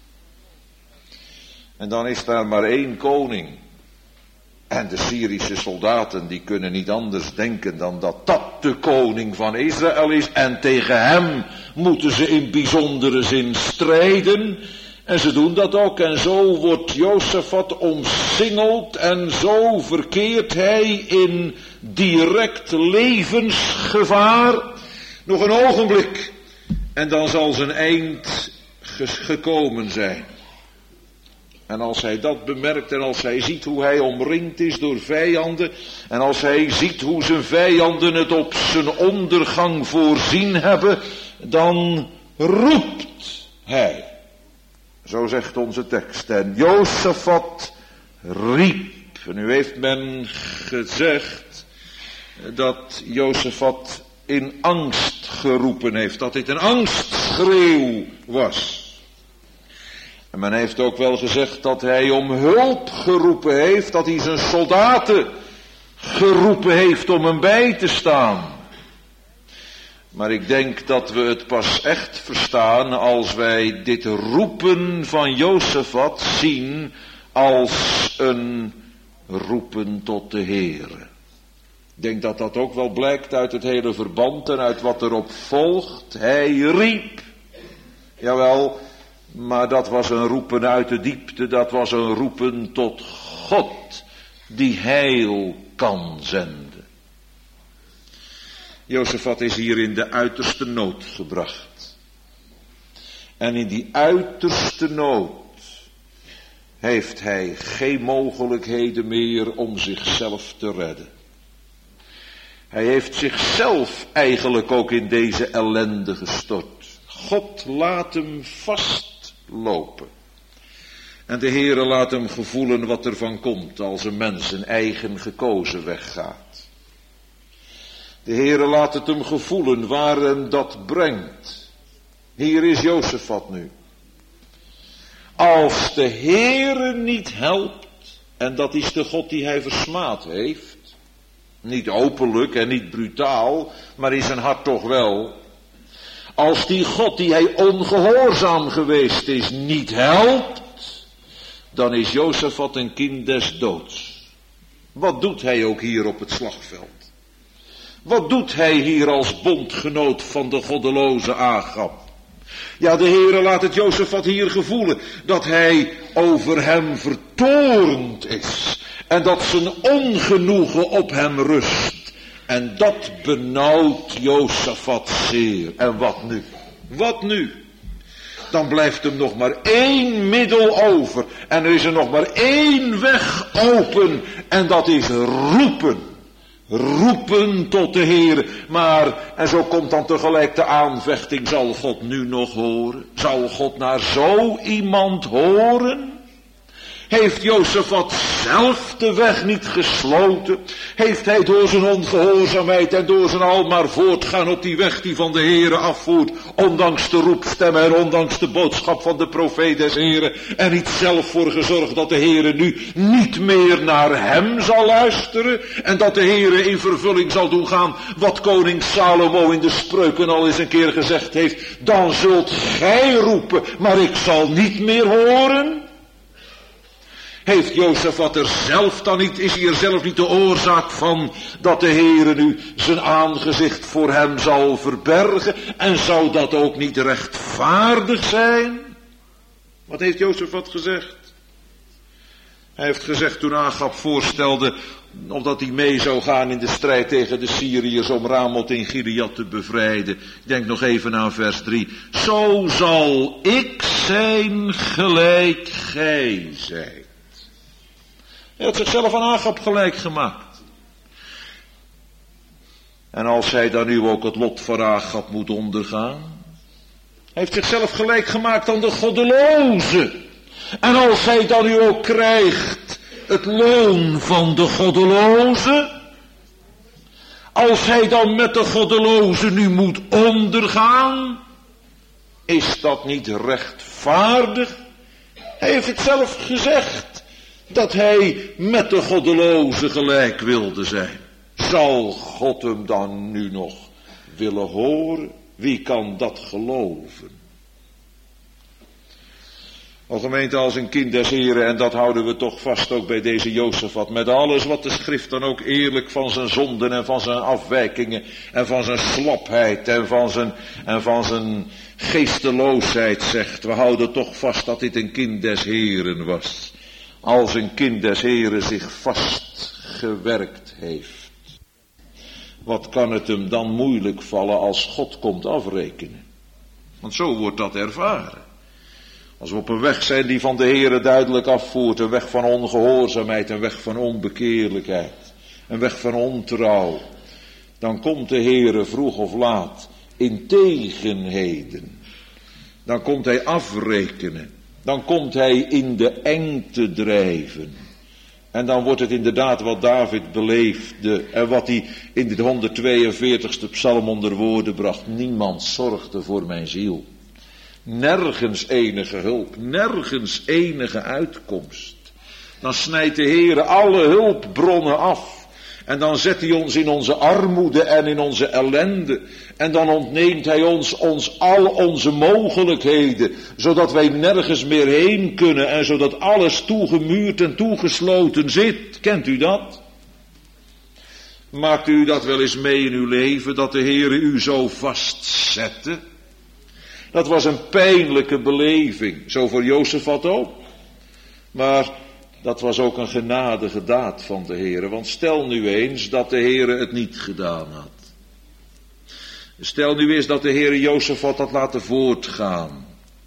En dan is daar maar één koning. En de Syrische soldaten die kunnen niet anders denken dan dat dat de koning van Israël is. En tegen hem moeten ze in bijzondere zin strijden. En ze doen dat ook. En zo wordt Jozefat omsingeld. En zo verkeert hij in direct levensgevaar. Nog een ogenblik. En dan zal zijn eind gekomen zijn. En als hij dat bemerkt en als hij ziet hoe hij omringd is door vijanden. En als hij ziet hoe zijn vijanden het op zijn ondergang voorzien hebben. Dan roept hij. Zo zegt onze tekst. En Jozefat riep. En nu heeft men gezegd dat Jozefat in angst geroepen heeft. Dat dit een angstschreeuw was. En men heeft ook wel gezegd dat hij om hulp geroepen heeft. Dat hij zijn soldaten geroepen heeft om hem bij te staan. Maar ik denk dat we het pas echt verstaan als wij dit roepen van Jozefat zien als een roepen tot de Heere. Ik denk dat dat ook wel blijkt uit het hele verband en uit wat erop volgt. Hij riep. Jawel, maar dat was een roepen uit de diepte, dat was een roepen tot God die heil kan zenden. Jozefat is hier in de uiterste nood gebracht. En in die uiterste nood heeft hij geen mogelijkheden meer om zichzelf te redden. Hij heeft zichzelf eigenlijk ook in deze ellende gestort. God laat hem vastlopen. En de Heere laat hem gevoelen wat er van komt als een mens een eigen gekozen weg gaat. De Heere laat het hem gevoelen waar hem dat brengt. Hier is Jozefat nu. Als de Heere niet helpt, en dat is de God die hij versmaad heeft, niet openlijk en niet brutaal, maar in zijn hart toch wel. Als die God die hij ongehoorzaam geweest is niet helpt, dan is Jozefat een kind des doods. Wat doet hij ook hier op het slagveld? Wat doet hij hier als bondgenoot van de goddeloze Agab? Ja, de Heere laat het Jozefat hier gevoelen dat hij over hem vertoornd is. En dat zijn ongenoegen op hem rust. En dat benauwt Jozefat zeer. En wat nu? Wat nu? Dan blijft hem nog maar één middel over. En er is er nog maar één weg open. En dat is roepen. Roepen tot de Heer. Maar, en zo komt dan tegelijk de aanvechting. Zal God nu nog horen? Zal God naar zo iemand horen? Heeft Jozefat zelf de weg niet gesloten? Heeft hij door zijn ongehoorzaamheid en door zijn al maar voortgaan op die weg die van de Heere afvoert, ondanks de roepstemmen en ondanks de boodschap van de profeet des Heeren, en niet zelf voor gezorgd dat de Heere nu niet meer naar hem zal luisteren en dat de Heere in vervulling zal doen gaan wat koning Salomo in de Spreuken al eens een keer gezegd heeft: dan zult gij roepen, maar ik zal niet meer horen? Heeft Jozefat er zelf dan niet, is hij er zelf niet de oorzaak van dat de Heere nu zijn aangezicht voor hem zal verbergen? En zou dat ook niet rechtvaardig zijn? Wat heeft Jozefat gezegd? Hij heeft gezegd toen Agab voorstelde, omdat hij mee zou gaan in de strijd tegen de Syriërs om Ramoth in Gilead te bevrijden. Ik denk nog even aan vers drie. Zo zal ik zijn gelijk gij zijt. Hij had zichzelf aan Agab gelijk gemaakt. En als hij dan nu ook het lot van Agab moet ondergaan. Hij heeft zichzelf gelijk gemaakt aan de goddeloze. En als hij dan nu ook krijgt het loon van de goddeloze. Als hij dan met de goddeloze nu moet ondergaan. Is dat niet rechtvaardig? Hij heeft het zelf gezegd. Dat hij met de goddeloze gelijk wilde zijn. Zal God hem dan nu nog willen horen? Wie kan dat geloven? O gemeente, als een kind des Heren, en dat houden we toch vast ook bij deze Jozefat, met alles wat de schrift dan ook eerlijk van zijn zonden en van zijn afwijkingen en van zijn slapheid en van zijn, en van zijn geesteloosheid zegt. We houden toch vast dat dit een kind des Heren was. Als een kind des Heren zich vastgewerkt heeft. Wat kan het hem dan moeilijk vallen als God komt afrekenen? Want zo wordt dat ervaren. Als we op een weg zijn die van de Heere duidelijk afvoert, een weg van ongehoorzaamheid, een weg van onbekeerlijkheid, een weg van ontrouw, dan komt de Heere vroeg of laat in tegenheden. Dan komt hij afrekenen. Dan komt hij in de engte drijven. En dan wordt het inderdaad wat David beleefde en wat hij in de honderdtweeënveertigste psalm onder woorden bracht. Niemand zorgde voor mijn ziel. Nergens enige hulp, nergens enige uitkomst. Dan snijdt de Heere alle hulpbronnen af. En dan zet hij ons in onze armoede en in onze ellende. En dan ontneemt hij ons, ons al onze mogelijkheden. Zodat wij nergens meer heen kunnen. En zodat alles toegemuurd en toegesloten zit. Kent u dat? Maakt u dat wel eens mee in uw leven? Dat de Heere u zo vastzette? Dat was een pijnlijke beleving. Zo voor Jozefat ook. Maar dat was ook een genadige daad van de Heere. Want stel nu eens dat de Heere het niet gedaan had. Stel nu eens dat de Heere Jozefat had laten voortgaan.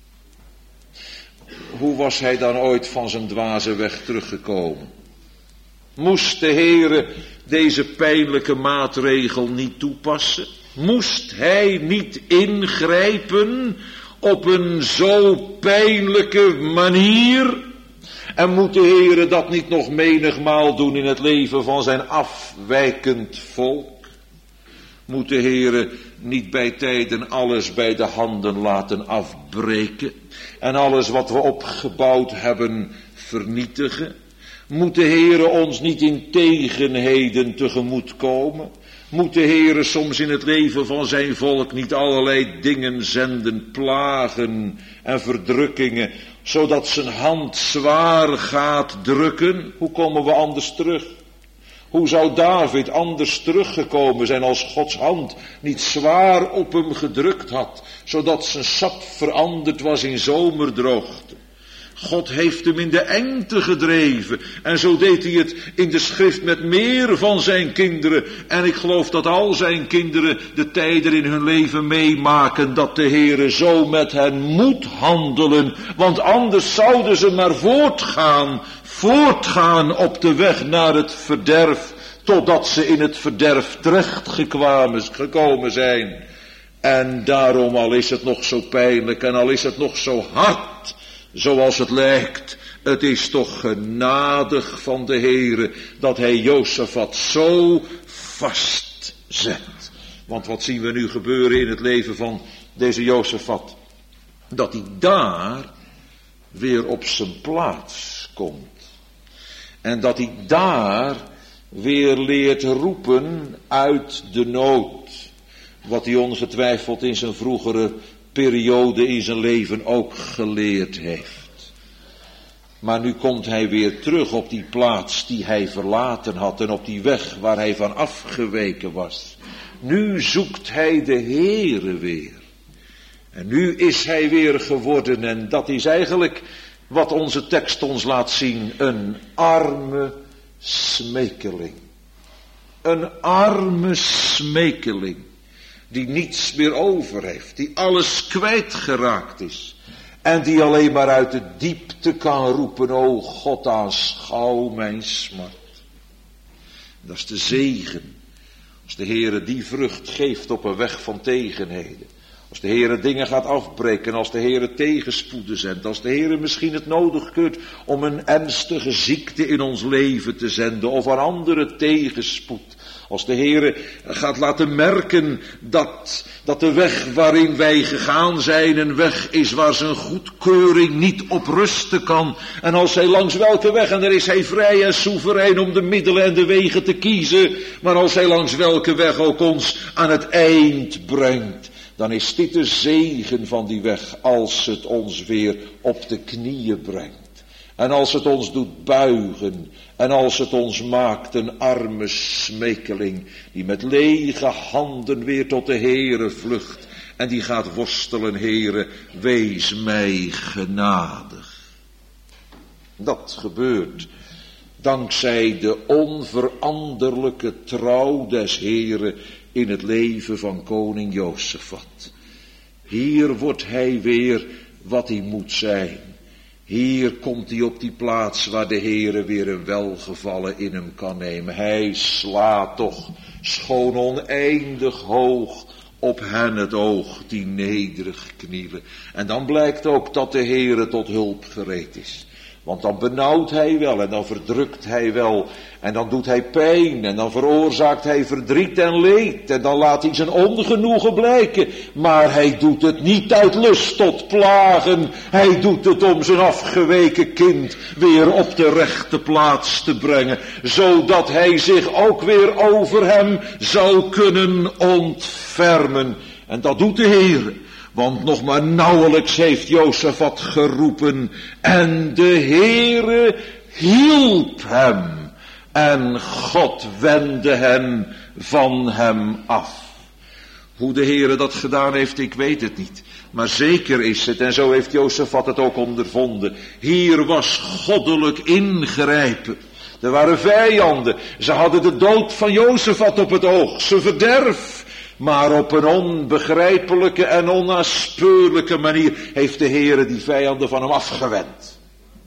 Hoe was hij dan ooit van zijn dwaze weg teruggekomen? Moest de Heere deze pijnlijke maatregel niet toepassen? Moest hij niet ingrijpen op een zo pijnlijke manier? En moet de Heere dat niet nog menigmaal doen in het leven van zijn afwijkend volk? Moet de Heere niet bij tijden alles bij de handen laten afbreken? En alles wat we opgebouwd hebben vernietigen? Moet de Heere ons niet in tegenheden tegemoet komen? Moet de Heere soms in het leven van zijn volk niet allerlei dingen zenden, plagen en verdrukkingen, zodat zijn hand zwaar gaat drukken? Hoe komen we anders terug? Hoe zou David anders teruggekomen zijn als Gods hand niet zwaar op hem gedrukt had, zodat zijn sap veranderd was in zomerdroogte? God heeft hem in de engte gedreven. En zo deed hij het in de schrift met meer van zijn kinderen. En ik geloof dat al zijn kinderen de tijden in hun leven meemaken dat de Heere zo met hen moet handelen. Want anders zouden ze maar voortgaan, voortgaan op de weg naar het verderf. Totdat ze in het verderf terecht gekomen zijn. En daarom, al is het nog zo pijnlijk en al is het nog zo hard, zoals het lijkt, het is toch genadig van de Heere dat hij Jozefat zo vastzet. Want wat zien we nu gebeuren in het leven van deze Jozefat? Dat hij daar weer op zijn plaats komt. En dat hij daar weer leert roepen uit de nood. Wat hij ongetwijfeld in zijn vroegere periode in zijn leven ook geleerd heeft. Maar nu komt hij weer terug op die plaats die hij verlaten had en op die weg waar hij van afgeweken was. Nu zoekt hij de Heere weer. En nu is hij weer geworden, en dat is eigenlijk wat onze tekst ons laat zien, een arme smekeling. Een arme smekeling. Die niets meer over heeft. Die alles kwijtgeraakt is. En die alleen maar uit de diepte kan roepen: o God, aanschouw mijn smart. Dat is de zegen Als de Heere die vrucht geeft op een weg van tegenheden. Als de Heere dingen gaat afbreken, als de Heere tegenspoeden zendt, als de Heere misschien het nodig keurt om een ernstige ziekte in ons leven te zenden of een andere tegenspoed. Als de Heere gaat laten merken dat, dat de weg waarin wij gegaan zijn een weg is waar zijn goedkeuring niet op rusten kan. En als hij langs welke weg, en daar is hij vrij en soeverein om de middelen en de wegen te kiezen, maar als hij langs welke weg ook ons aan het eind brengt, dan is dit de zegen van die weg als het ons weer op de knieën brengt. En als het ons doet buigen en als het ons maakt een arme smekeling die met lege handen weer tot de Heere vlucht en die gaat worstelen, Heere, wees mij genadig. Dat gebeurt dankzij de onveranderlijke trouw des Heere in het leven van koning Jozefat. Hier wordt hij weer wat hij moet zijn. Hier komt hij op die plaats waar de Heere weer een welgevallen in hem kan nemen. Hij slaat toch schoon oneindig hoog op hen het oog die nederig knielen. En dan blijkt ook dat de Heere tot hulp gereed is. Want dan benauwt hij wel en dan verdrukt hij wel en dan doet hij pijn en dan veroorzaakt hij verdriet en leed en dan laat hij zijn ongenoegen blijken. Maar hij doet het niet uit lust tot plagen, hij doet het om zijn afgeweken kind weer op de rechte plaats te brengen, zodat hij zich ook weer over hem zou kunnen ontfermen. En dat doet de Heer. Want nog maar nauwelijks heeft Jozefat geroepen en de Heere hielp hem en God wendde hen van hem af. Hoe de Heere dat gedaan heeft, ik weet het niet. Maar zeker is het, en zo heeft Jozefat het ook ondervonden, hier was goddelijk ingrijpen. Er waren vijanden, ze hadden de dood van Jozefat op het oog, zijn verderf. Maar op een onbegrijpelijke en onnaspeurlijke manier heeft de Heere die vijanden van hem afgewend.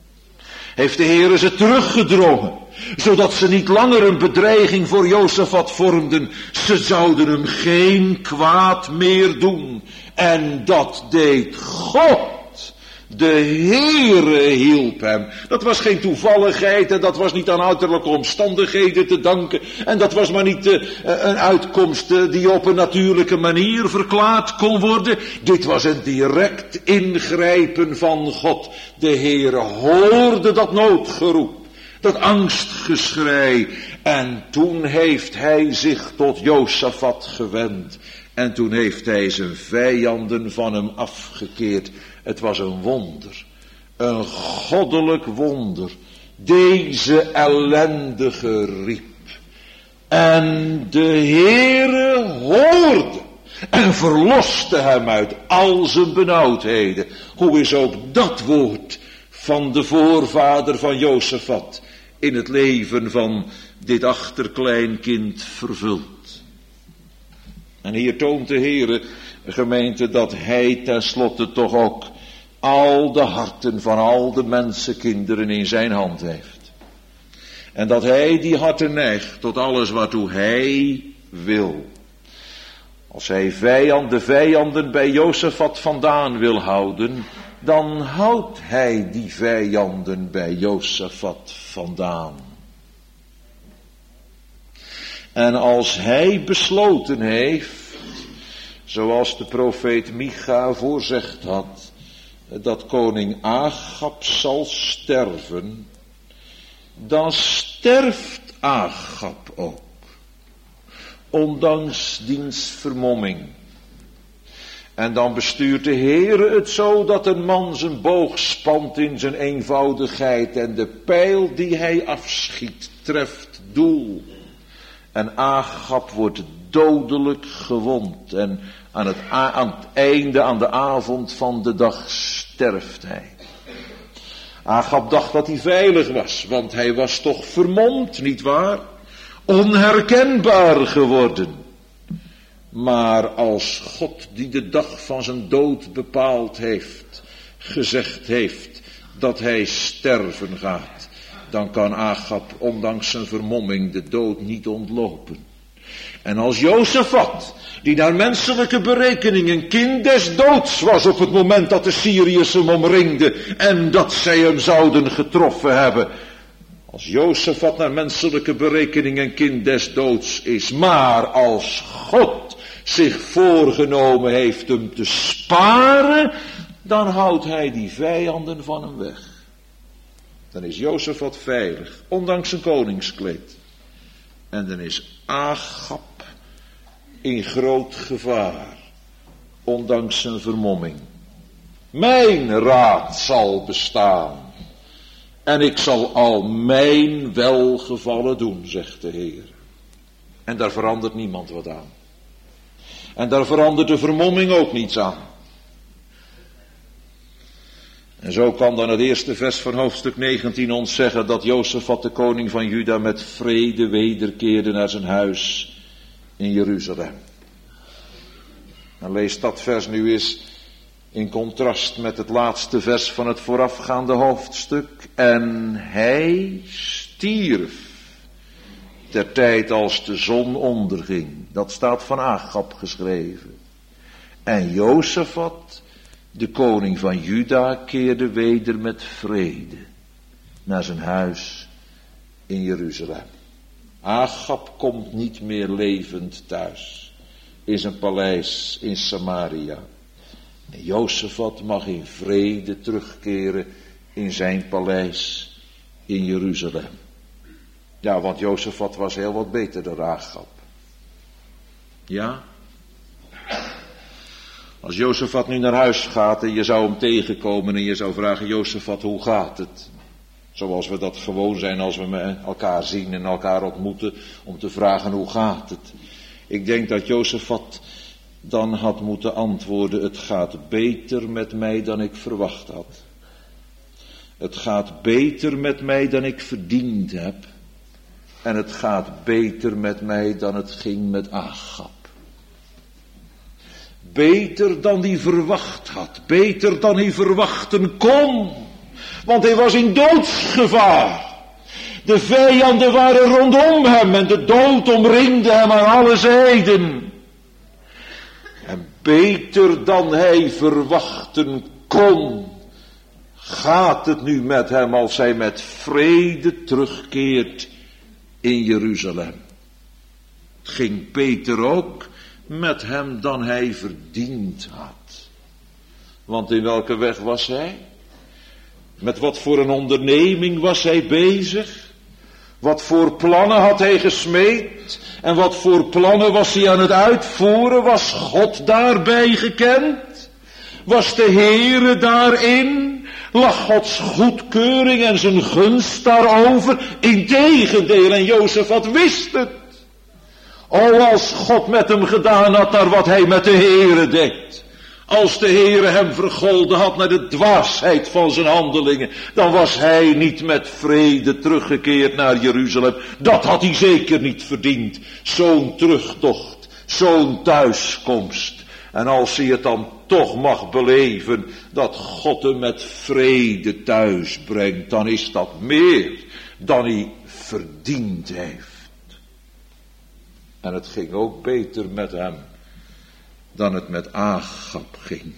Heeft de Heere ze teruggedrongen, zodat ze niet langer een bedreiging voor Jozefat vormden. Ze zouden hem geen kwaad meer doen. En dat deed God. De Heere hielp hem. Dat was geen toevalligheid en dat was niet aan uiterlijke omstandigheden te danken. En dat was maar niet uh, een uitkomst uh, die op een natuurlijke manier verklaard kon worden. Dit was een direct ingrijpen van God. De Heere hoorde dat noodgeroep, dat angstgeschrei. En toen heeft hij zich tot Jozefat gewend. En toen heeft hij zijn vijanden van hem afgekeerd. Het was een wonder, een goddelijk wonder. Deze ellendige riep. En de Heere hoorde en verloste hem uit al zijn benauwdheden. Hoe is ook dat woord van de voorvader van Jozefat in het leven van dit achterkleinkind vervuld? En hier toont de Heere, gemeente, dat hij tenslotte toch ook al de harten van al de mensenkinderen in zijn hand heeft. En dat hij die harten neigt tot alles waartoe hij wil. Als hij vijand, de vijanden bij Jozefat vandaan wil houden, dan houdt hij die vijanden bij Jozefat vandaan. En als hij besloten heeft, zoals de profeet Micha voorzegd had, dat koning Agab zal sterven, dan sterft Agab ook. Ondanks diens vermomming. En dan bestuurt de Heere het zo dat een man zijn boog spant in zijn eenvoudigheid en de pijl die hij afschiet treft doel. En Agab wordt dodelijk gewond en aan het, aan het einde, aan de avond van de dag sterft hij. Agab dacht dat hij veilig was, want hij was toch vermomd, nietwaar? Onherkenbaar geworden. Maar als God die de dag van zijn dood bepaald heeft, gezegd heeft dat hij sterven gaat, dan kan Agab ondanks zijn vermomming de dood niet ontlopen. En als Jozefat, die naar menselijke berekening een kind des doods was op het moment dat de Syriërs hem omringden en dat zij hem zouden getroffen hebben. Als Jozefat naar menselijke berekening een kind des doods is, maar als God zich voorgenomen heeft hem te sparen, dan houdt hij die vijanden van hem weg. Dan is Jozefat veilig, ondanks zijn koningskleed. En dan is Agab in groot gevaar, ondanks zijn vermomming. Mijn raad zal bestaan, en ik zal al mijn welgevallen doen, zegt de Heer. En daar verandert niemand wat aan. En daar verandert de vermomming ook niets aan. En zo kan dan het eerste vers van hoofdstuk negentien ons zeggen dat Jozefat, de koning van Juda, met vrede wederkeerde naar zijn huis in Jeruzalem. En lees dat vers nu eens in contrast met het laatste vers van het voorafgaande hoofdstuk. En hij stierf ter tijd als de zon onderging. Dat staat van Agab geschreven. En Jozefat, de koning van Juda, keerde weder met vrede naar zijn huis in Jeruzalem. Agab komt niet meer levend thuis in zijn paleis in Samaria. En Jozefat mag in vrede terugkeren in zijn paleis in Jeruzalem. Ja, want Jozefat was heel wat beter dan Agab. Ja? Als Jozefat nu naar huis gaat en je zou hem tegenkomen en je zou vragen, Jozefat, hoe gaat het? Zoals we dat gewoon zijn als we met elkaar zien en elkaar ontmoeten, om te vragen, hoe gaat het? Ik denk dat Jozefat dan had moeten antwoorden, het gaat beter met mij dan ik verwacht had. Het gaat beter met mij dan ik verdiend heb. En het gaat beter met mij dan het ging met Agab. Beter dan hij verwacht had. Beter dan hij verwachten kon. Want hij was in doodsgevaar. De vijanden waren rondom hem en de dood omringde hem aan alle zijden. En beter dan hij verwachten kon, gaat het nu met hem als hij met vrede terugkeert in Jeruzalem. Het ging beter ook met hem dan hij verdiend had. Want in welke weg was hij? Met wat voor een onderneming was hij bezig? Wat voor plannen had hij gesmeed? En wat voor plannen was hij aan het uitvoeren? Was God daarbij gekend? Was de Heere daarin? Lag Gods goedkeuring en zijn gunst daarover? Integendeel, en Jozefat wist het. O, als God met hem gedaan had naar wat hij met de Heere deed. Als de Heere hem vergolden had naar de dwaasheid van zijn handelingen, dan was hij niet met vrede teruggekeerd naar Jeruzalem. Dat had hij zeker niet verdiend. Zo'n terugtocht, zo'n thuiskomst. En als hij het dan toch mag beleven dat God hem met vrede thuis brengt, dan is dat meer dan hij verdiend heeft. En het ging ook beter met hem dan het met Agab ging.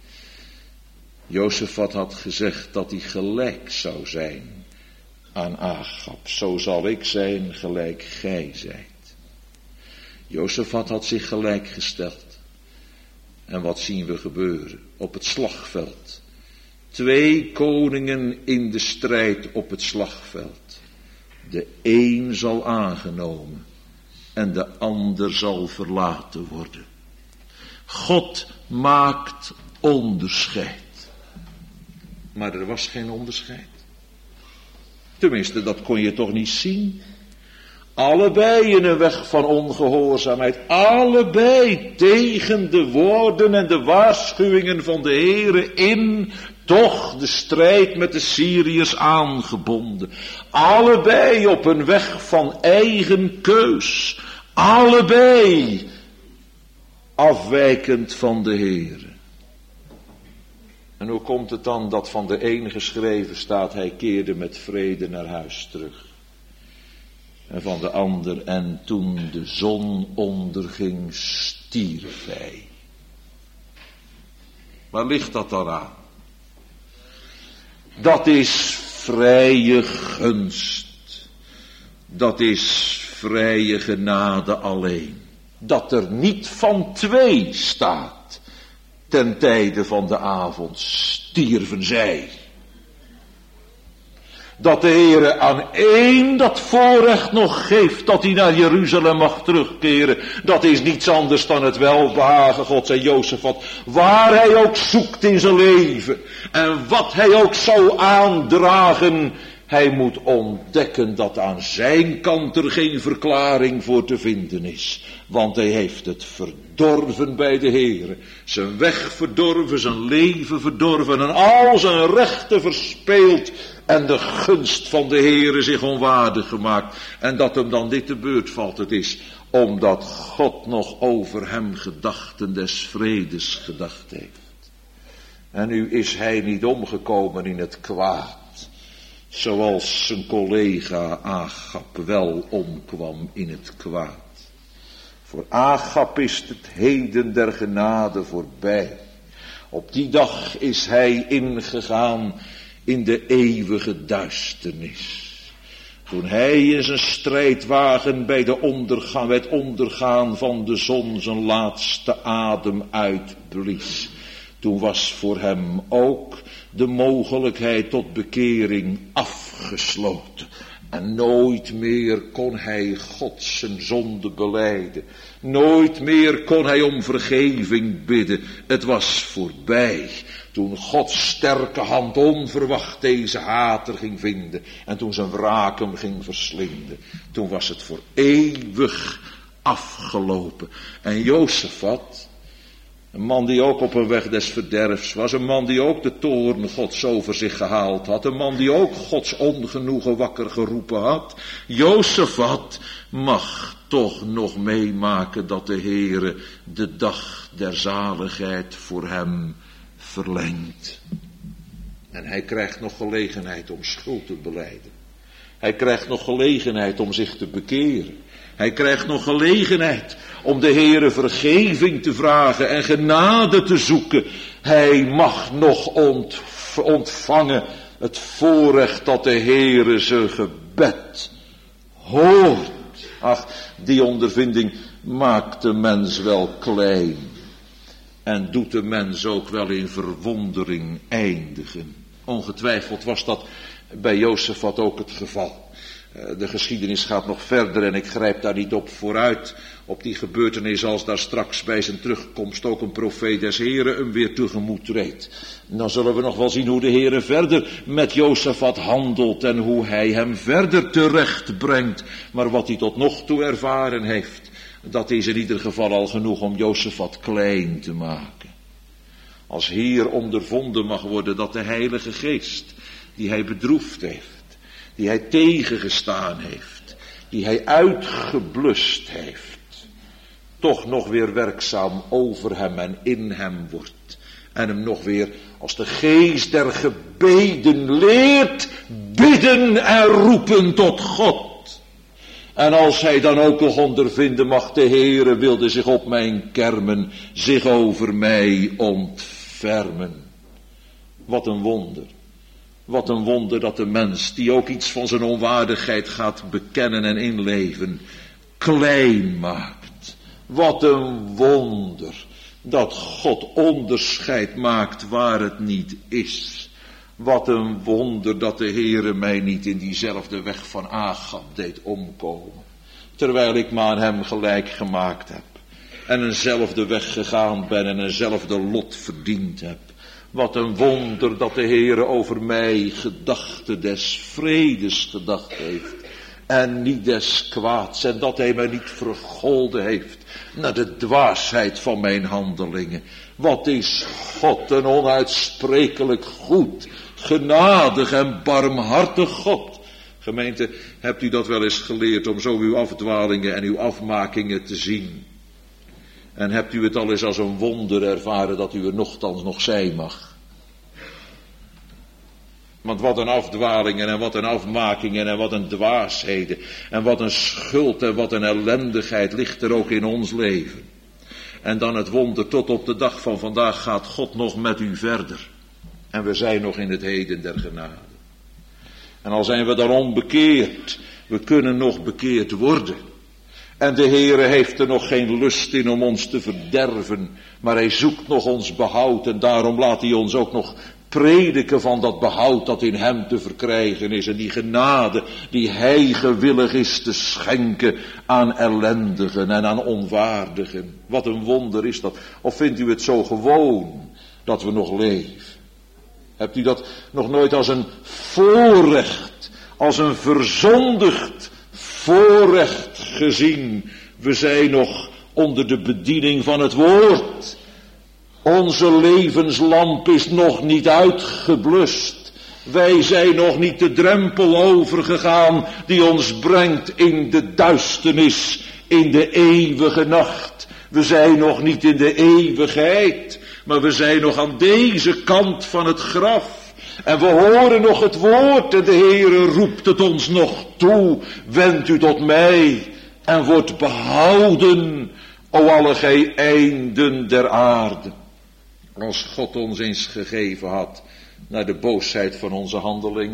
Jozefat had gezegd dat hij gelijk zou zijn aan Agab. Zo zal ik zijn gelijk gij zijt. Jozefat had zich gelijk gesteld. En wat zien we gebeuren op het slagveld? Twee koningen in de strijd op het slagveld. De een zal aangenomen en de ander zal verlaten worden. God maakt onderscheid. Maar er was geen onderscheid. Tenminste, dat kon je toch niet zien. Allebei in een weg van ongehoorzaamheid. Allebei tegen de woorden en de waarschuwingen van de Heere in. Toch de strijd met de Syriërs aangebonden. Allebei op een weg van eigen keus. Allebei afwijkend van de Heere. En hoe komt het dan dat van de een geschreven staat, hij keerde met vrede naar huis terug? en van de ander. En toen de zon onderging, stierf hij. Waar ligt dat dan aan? Dat is vrije gunst. Dat is vrije genade alleen. Dat er niet van twee staat. Ten tijde van de avond stierven zij. Dat de Heere aan één dat voorrecht nog geeft dat hij naar Jeruzalem mag terugkeren. Dat is niets anders dan het welbehagen Gods. En Jozefat, waar hij ook zoekt in zijn leven. En wat hij ook zou aandragen. Hij moet ontdekken dat aan zijn kant er geen verklaring voor te vinden is. Want hij heeft het verdorven bij de Heere. Zijn weg verdorven, zijn leven verdorven en al zijn rechten verspeeld. En de gunst van de Heere zich onwaardig gemaakt. En dat hem dan dit te beurt valt, het is omdat God nog over hem gedachten des vredes gedacht heeft. En nu is hij niet omgekomen in het kwaad. Zoals zijn collega Agab wel omkwam in het kwaad. Voor Agab is het heden der genade voorbij. Op die dag is hij ingegaan in de eeuwige duisternis. Toen hij in zijn strijdwagen bij, de ondergaan, bij het ondergaan van de zon zijn laatste adem uitblies. Toen was voor hem ook de mogelijkheid tot bekering afgesloten. En nooit meer kon hij God zijn zonde belijden. Nooit meer kon hij om vergeving bidden. Het was voorbij. Toen Gods sterke hand onverwacht deze hater ging vinden. En toen zijn wraak hem ging verslinden. Toen was het voor eeuwig afgelopen. En Jozefat, een man die ook op een weg des verderfs was. Een man die ook de toorn Gods over zich gehaald had. Een man die ook Gods ongenoegen wakker geroepen had. Jozefat mag toch nog meemaken dat de Heere de dag der zaligheid voor hem verlengt. En hij krijgt nog gelegenheid om schuld te belijden. Hij krijgt nog gelegenheid om zich te bekeren. Hij krijgt nog gelegenheid om de Heere vergeving te vragen en genade te zoeken. Hij mag nog ontvangen het voorrecht dat de Heere zijn gebed hoort. Ach, die ondervinding maakt de mens wel klein. En doet de mens ook wel in verwondering eindigen. Ongetwijfeld was dat bij Jozefat ook het geval. De geschiedenis gaat nog verder en ik grijp daar niet op vooruit. Op die gebeurtenis als daar straks bij zijn terugkomst ook een profeet des Heren hem weer tegemoet treedt. Dan zullen we nog wel zien hoe de Heere verder met Jozefat handelt en hoe hij hem verder terecht brengt. Maar wat hij tot nog toe ervaren heeft, dat is in ieder geval al genoeg om Jozefat klein te maken. Als hier ondervonden mag worden dat de Heilige Geest, die hij bedroefd heeft, die hij tegengestaan heeft, die hij uitgeblust heeft, toch nog weer werkzaam over hem en in hem wordt. En hem nog weer als de geest der gebeden leert bidden en roepen tot God. En als hij dan ook nog ondervinden mag, de Heere wilde zich op mijn kermen, zich over mij ontfermen. Wat een wonder. Wat een wonder dat de mens, die ook iets van zijn onwaardigheid gaat bekennen en inleven, klein maakt. Wat een wonder dat God onderscheid maakt waar het niet is. Wat een wonder dat de Heere mij niet in diezelfde weg van Agab deed omkomen. Terwijl ik me aan hem gelijk gemaakt heb. En eenzelfde weg gegaan ben en eenzelfde lot verdiend heb. Wat een wonder dat de Heere over mij gedachten des vredes gedacht heeft. En niet des kwaads. En dat hij mij niet vergolden heeft naar de dwaasheid van mijn handelingen. Wat is God een onuitsprekelijk goed, genadig en barmhartig God. Gemeente, hebt u dat wel eens geleerd om zo uw afdwalingen en uw afmakingen te zien? En hebt u het al eens als een wonder ervaren dat u er nochtans nog zijn mag? Want wat een afdwalingen en wat een afmakingen en wat een dwaasheden en wat een schuld en wat een ellendigheid ligt er ook in ons leven. En dan het wonder, tot op de dag van vandaag gaat God nog met u verder. En we zijn nog in het heden der genade. En al zijn we dan onbekeerd, we kunnen nog bekeerd worden. En de Heere heeft er nog geen lust in om ons te verderven, maar hij zoekt nog ons behoud en daarom laat hij ons ook nog prediken van dat behoud dat in hem te verkrijgen is en die genade die hij gewillig is te schenken aan ellendigen en aan onwaardigen. Wat een wonder is dat. Of vindt u het zo gewoon dat we nog leven? Hebt u dat nog nooit als een voorrecht, als een verzondigd voorrecht gezien? We zijn nog onder de bediening van het woord. Onze levenslamp is nog niet uitgeblust. Wij zijn nog niet de drempel overgegaan die ons brengt in de duisternis, in de eeuwige nacht. We zijn nog niet in de eeuwigheid, maar we zijn nog aan deze kant van het graf. En we horen nog het woord en de Heere roept het ons nog toe. Wend u tot mij en wordt behouden, o alle gij einden der aarde. Als God ons eens gegeven had naar de boosheid van onze handelingen.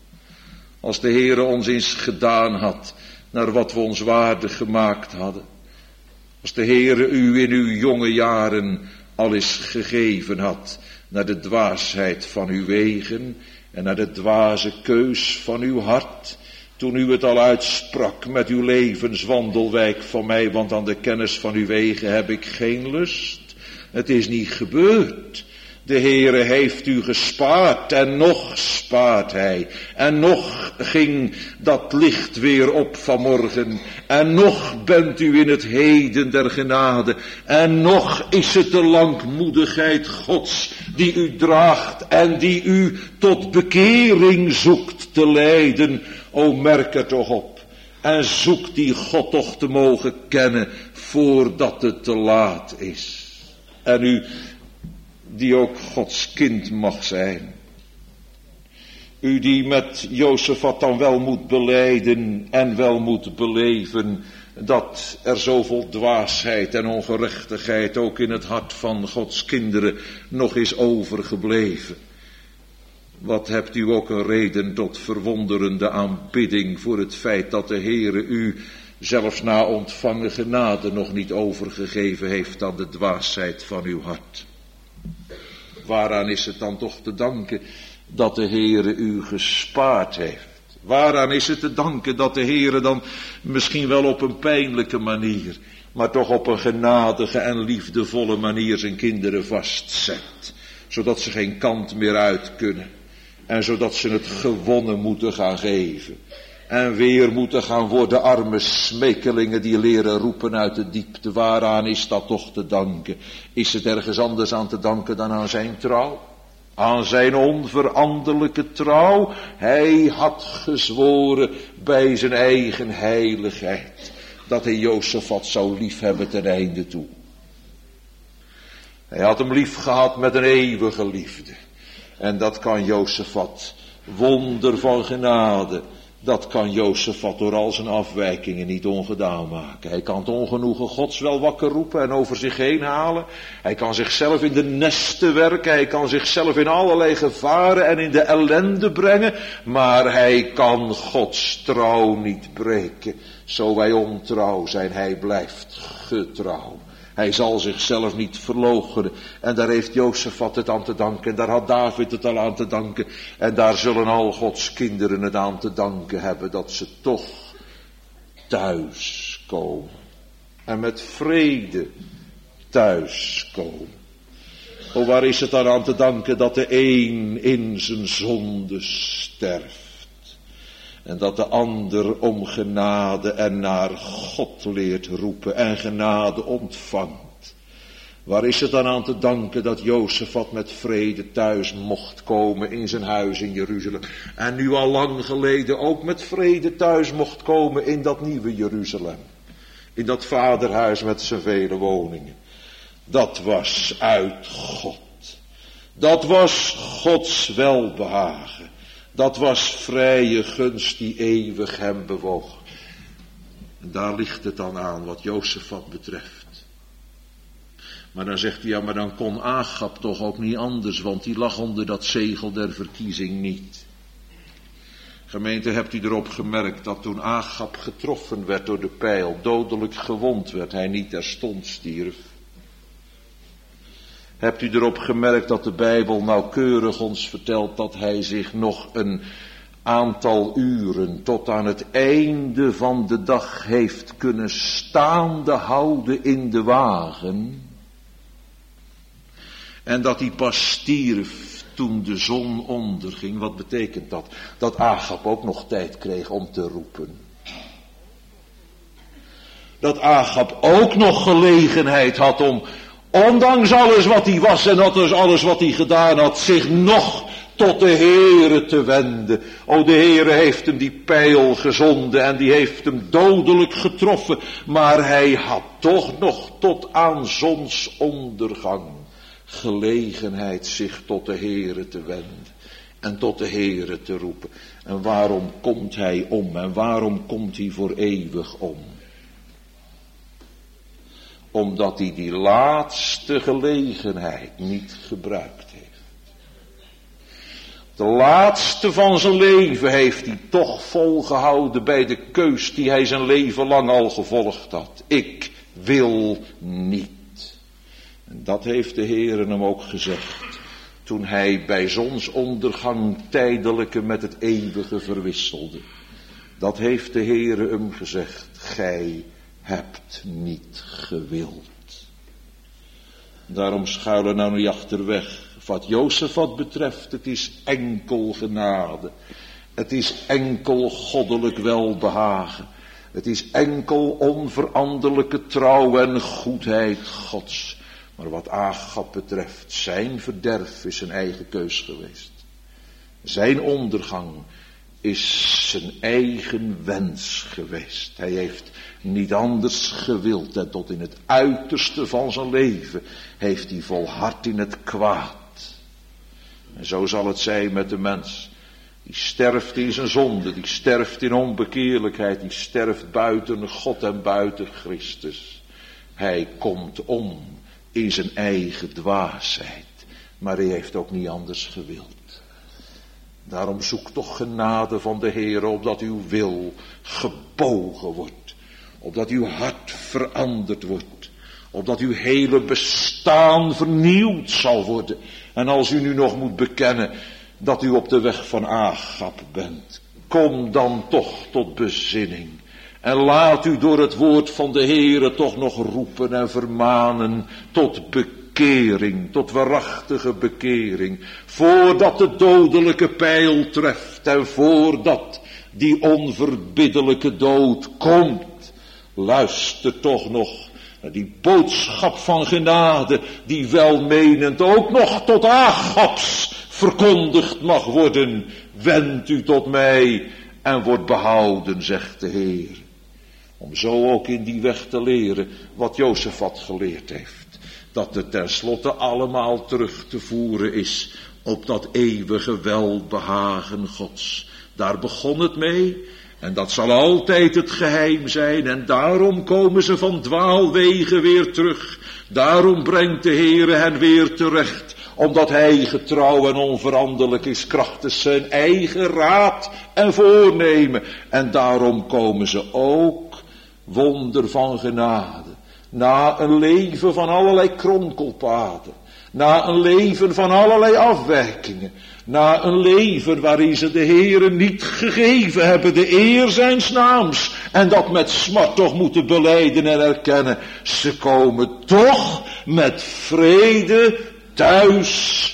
Als de Heere ons eens gedaan had naar wat we ons waardig gemaakt hadden. Als de Heere u in uw jonge jaren al eens gegeven had naar de dwaasheid van uw wegen en naar de dwaze keus van uw hart. Toen u het al uitsprak met uw levenswandel, wijk van mij, want aan de kennis van uw wegen heb ik geen lust. Het is niet gebeurd. De Heere heeft u gespaard en nog spaart hij. En nog ging dat licht weer op vanmorgen. En nog bent u in het heden der genade. En nog is het de langmoedigheid Gods die u draagt en die u tot bekering zoekt te leiden. O, merk er toch op. En zoek die God toch te mogen kennen voordat het te laat is. En u die ook Gods kind mag zijn. U die met Jozefat dan wel moet belijden en wel moet beleven dat er zoveel dwaasheid en ongerechtigheid ook in het hart van Gods kinderen nog is overgebleven. Wat hebt u ook een reden tot verwonderende aanbidding voor het feit dat de Heere u zelfs na ontvangen genade nog niet overgegeven heeft aan de dwaasheid van uw hart. Waaraan is het dan toch te danken dat de Heere u gespaard heeft? Waaraan is het te danken dat de Heere dan misschien wel op een pijnlijke manier, maar toch op een genadige en liefdevolle manier zijn kinderen vastzet, zodat ze geen kant meer uit kunnen en zodat ze het gewonnen moeten gaan geven. En weer moeten gaan worden arme smekelingen die leren roepen uit de diepte. Waaraan is dat toch te danken? Is het ergens anders aan te danken dan aan zijn trouw? Aan zijn onveranderlijke trouw? Hij had gezworen bij zijn eigen heiligheid dat hij Jozefat zou liefhebben ten einde toe. Hij had hem lief gehad met een eeuwige liefde. En dat kan Jozefat, wonder van genade, dat kan Jozefat door al zijn afwijkingen niet ongedaan maken. Hij kan het ongenoegen Gods wel wakker roepen en over zich heen halen. Hij kan zichzelf in de nesten werken. Hij kan zichzelf in allerlei gevaren en in de ellende brengen. Maar hij kan Gods trouw niet breken. Zo wij ontrouw zijn, hij blijft getrouw. Hij zal zichzelf niet verloochenen. En daar heeft Jozefat het aan te danken. En daar had David het al aan te danken. En daar zullen al Gods kinderen het aan te danken hebben. Dat ze toch thuis komen. En met vrede thuis komen. O, waar is het dan aan te danken dat de een in zijn zonde sterft. En dat de ander om genade en naar God leert roepen en genade ontvangt. Waar is het dan aan te danken dat Jozefat met vrede thuis mocht komen in zijn huis in Jeruzalem. En nu al lang geleden ook met vrede thuis mocht komen in dat nieuwe Jeruzalem. In dat vaderhuis met zijn vele woningen. Dat was uit God. Dat was Gods welbehagen. Dat was vrije gunst die eeuwig hem bewoog. En daar ligt het dan aan wat Jozefat betreft. Maar dan zegt hij, ja, maar dan kon Agab toch ook niet anders, want die lag onder dat zegel der verkiezing niet. Gemeente, hebt u erop gemerkt dat toen Agab getroffen werd door de pijl, dodelijk gewond werd, hij niet terstond stierf? Hebt u erop gemerkt dat de Bijbel nauwkeurig ons vertelt dat hij zich nog een aantal uren tot aan het einde van de dag heeft kunnen staande houden in de wagen? En dat hij pas stierf toen de zon onderging. Wat betekent dat? Dat Agab ook nog tijd kreeg om te roepen. Dat Agab ook nog gelegenheid had om, ondanks alles wat hij was en ondanks alles wat hij gedaan had, zich nog tot de Heere te wenden. O, de Heere heeft hem die pijl gezonden en die heeft hem dodelijk getroffen. Maar hij had toch nog tot aan zonsondergang gelegenheid zich tot de Heere te wenden. En tot de Heere te roepen. En waarom komt hij om? En waarom komt hij voor eeuwig om? Omdat hij die laatste gelegenheid niet gebruikt heeft. De laatste van zijn leven heeft hij toch volgehouden bij de keus die hij zijn leven lang al gevolgd had. Ik wil niet. En dat heeft de Heere hem ook gezegd. Toen hij bij zonsondergang tijdelijke met het eeuwige verwisselde. Dat heeft de Heere hem gezegd. Gij hebt niet gewild. Daarom schuilen nou niet achterweg. Wat Jozefat betreft, het is enkel genade. Het is enkel goddelijk welbehagen. Het is enkel onveranderlijke trouw en goedheid Gods. Maar wat Agab betreft, zijn verderf is zijn eigen keus geweest. Zijn ondergang is zijn eigen wens geweest. Hij heeft niet anders gewild en tot in het uiterste van zijn leven heeft hij volhard in het kwaad. En zo zal het zijn met de mens. Die sterft in zijn zonde, die sterft in onbekeerlijkheid, die sterft buiten God en buiten Christus. Hij komt om in zijn eigen dwaasheid, maar hij heeft ook niet anders gewild. Daarom zoek toch genade van de Heer, opdat uw wil gebogen wordt, opdat uw hart veranderd wordt, opdat uw hele bestaan vernieuwd zal worden. En als u nu nog moet bekennen dat u op de weg van Agab bent, kom dan toch tot bezinning. En laat u door het woord van de Heere toch nog roepen en vermanen tot bekering, tot waarachtige bekering. Voordat de dodelijke pijl treft en voordat die onverbiddelijke dood komt. Luister toch nog naar die boodschap van genade die welmenend ook nog tot Agabs verkondigd mag worden. Wend u tot mij en wordt behouden, zegt de Heer. Om zo ook in die weg te leren wat Jozefat geleerd heeft. Dat het tenslotte allemaal terug te voeren is op dat eeuwige welbehagen Gods. Daar begon het mee en dat zal altijd het geheim zijn. En daarom komen ze van dwaalwegen weer terug. Daarom brengt de Heere hen weer terecht. Omdat hij getrouw en onveranderlijk is krachtens zijn eigen raad en voornemen. En daarom komen ze ook, wonder van genade, na een leven van allerlei kronkelpaden, na een leven van allerlei afwijkingen, na een leven waarin ze de Heere niet gegeven hebben, de eer zijns naams, en dat met smart toch moeten belijden en erkennen. Ze komen toch met vrede thuis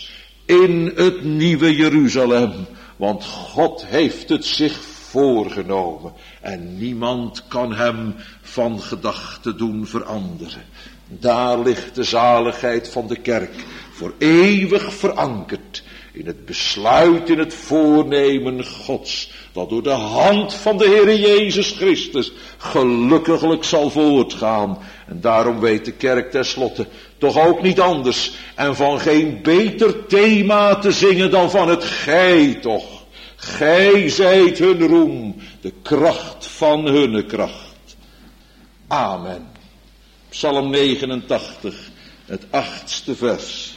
in het nieuwe Jeruzalem, want God heeft het zich voorgenomen en niemand kan hem van gedachten doen veranderen. Daar ligt de zaligheid van de kerk, voor eeuwig verankerd in het besluit, in het voornemen Gods, dat door de hand van de Heere Jezus Christus gelukkiglijk zal voortgaan. En daarom weet de kerk tenslotte toch ook niet anders en van geen beter thema te zingen dan van het gij toch. Gij zijt hun roem, de kracht van hunne kracht. Amen. Psalm negenentachtig, het achtste vers.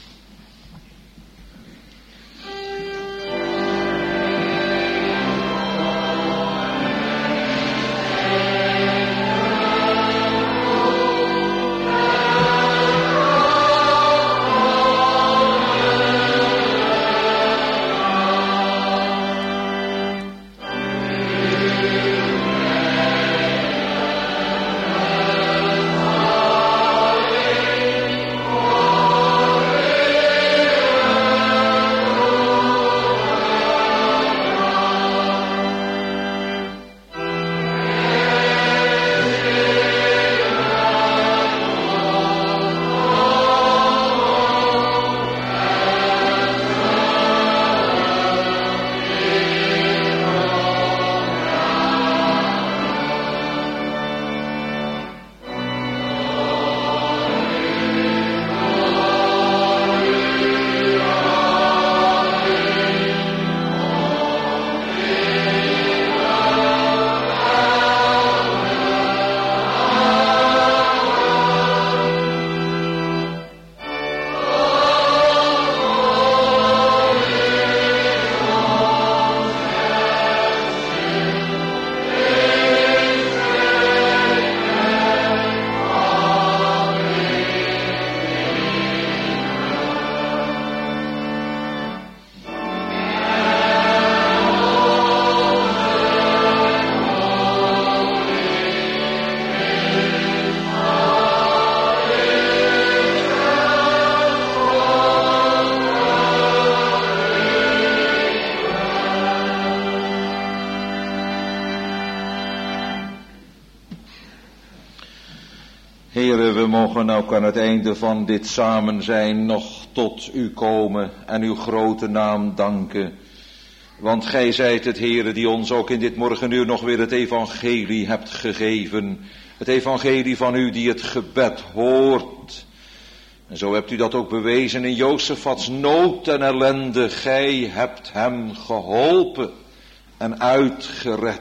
Heere, we mogen ook aan het einde van dit samen zijn nog tot u komen en uw grote naam danken. Want gij zijt het, Heere, die ons ook in dit morgenuur nog weer het evangelie hebt gegeven. Het evangelie van u die het gebed hoort. En zo hebt u dat ook bewezen in Jozefats nood en ellende. Gij hebt hem geholpen en uitgered.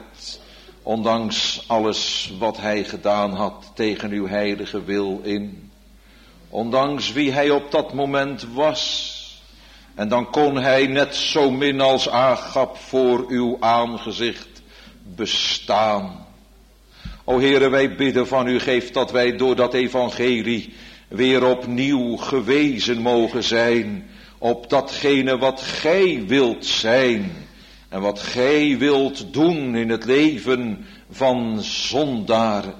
Ondanks alles wat hij gedaan had tegen uw heilige wil in. Ondanks wie hij op dat moment was. En dan kon hij net zo min als Agab voor uw aangezicht bestaan. O Heere, wij bidden van u, geef dat wij door dat evangelie weer opnieuw gewezen mogen zijn op datgene wat gij wilt zijn. En wat gij wilt doen in het leven van zondaren.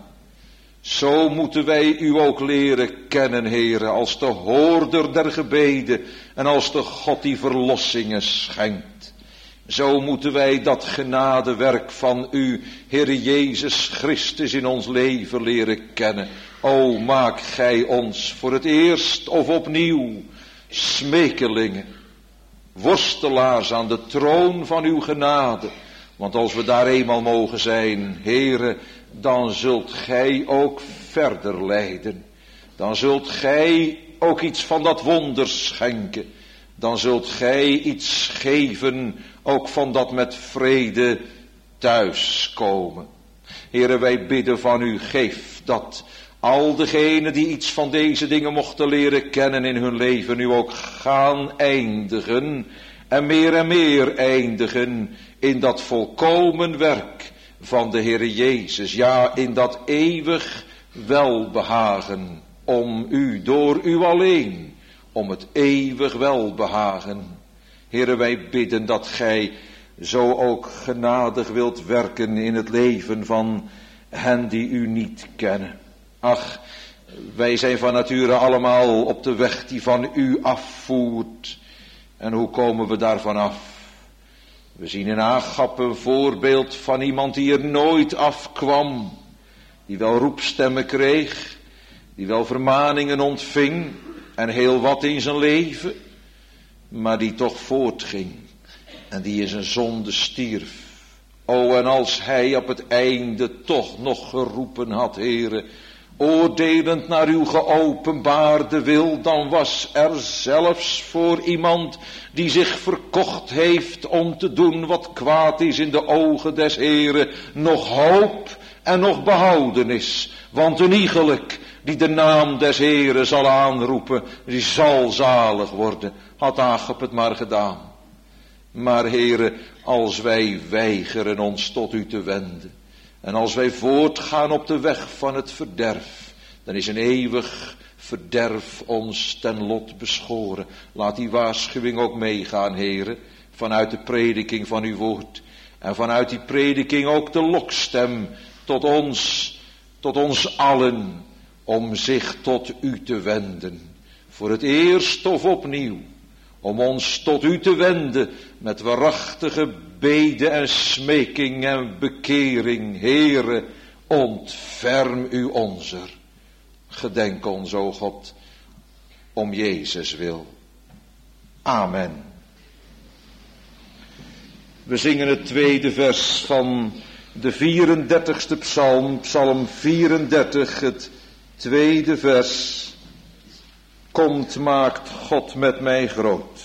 Zo moeten wij u ook leren kennen, Heere, als de hoorder der gebeden en als de God die verlossingen schenkt. Zo moeten wij dat genadewerk van u, Heere Jezus Christus, in ons leven leren kennen. O, maak gij ons voor het eerst of opnieuw smekelingen. Worstelaars aan de troon van uw genade. Want als we daar eenmaal mogen zijn, Heere, dan zult gij ook verder leiden. Dan zult gij ook iets van dat wonder schenken. Dan zult gij iets geven, ook van dat met vrede thuiskomen. Heere, wij bidden van u, geef dat al degenen die iets van deze dingen mochten leren kennen in hun leven, nu ook gaan eindigen en meer en meer eindigen in dat volkomen werk van de Heere Jezus. Ja, in dat eeuwig welbehagen om u, door u alleen, om het eeuwig welbehagen. Heere, wij bidden dat gij zo ook genadig wilt werken in het leven van hen die u niet kennen. Ach, wij zijn van nature allemaal op de weg die van u afvoert. En hoe komen we daarvan af? We zien in Agab een voorbeeld van iemand die er nooit afkwam. Die wel roepstemmen kreeg, die wel vermaningen ontving en heel wat in zijn leven. Maar die toch voortging en die in zijn zonde stierf. O, en als hij op het einde toch nog geroepen had, Heere, oordelend naar uw geopenbaarde wil, dan was er zelfs voor iemand die zich verkocht heeft om te doen wat kwaad is in de ogen des Heeren, nog hoop en nog behoudenis. Want een iegelijk die de naam des Heeren zal aanroepen, die zal zalig worden. Had Agab het maar gedaan. Maar Heere, als wij weigeren ons tot u te wenden, en als wij voortgaan op de weg van het verderf, dan is een eeuwig verderf ons ten lot beschoren. Laat die waarschuwing ook meegaan, Heere, vanuit de prediking van uw woord. En vanuit die prediking ook de lokstem tot ons, tot ons allen, om zich tot u te wenden. Voor het eerst of opnieuw, om ons tot u te wenden met waarachtige bede en smeking en bekering. Heere, ontferm u onzer. Gedenk ons, o God, om Jezus wil. Amen. We zingen het tweede vers van de vierendertigste psalm, psalm vierendertig, het tweede vers. Komt, maakt God met mij groot.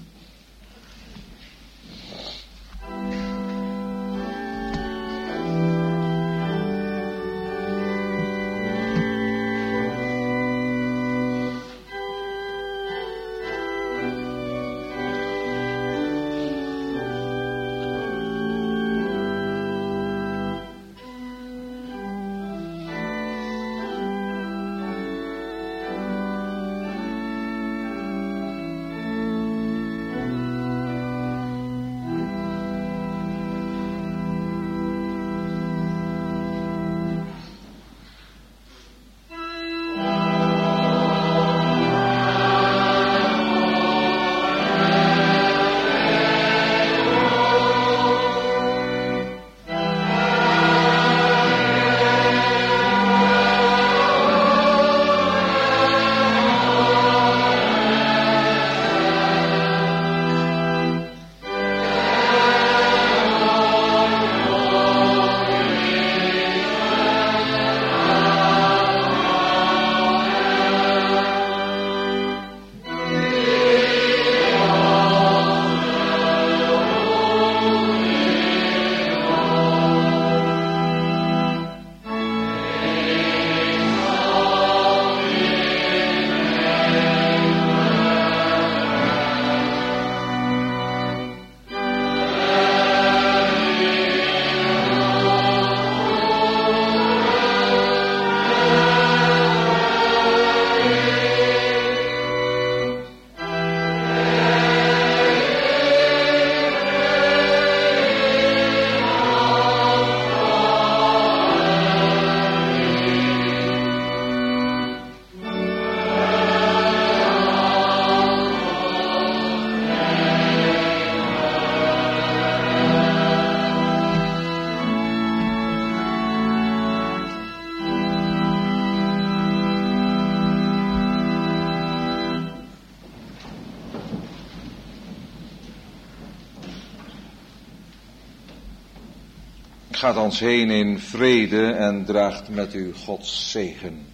Gaat ons heen in vrede en draagt met u Gods zegen.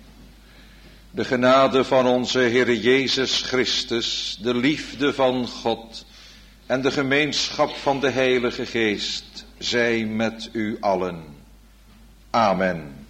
De genade van onze Heere Jezus Christus, de liefde van God en de gemeenschap van de Heilige Geest zij met u allen. Amen.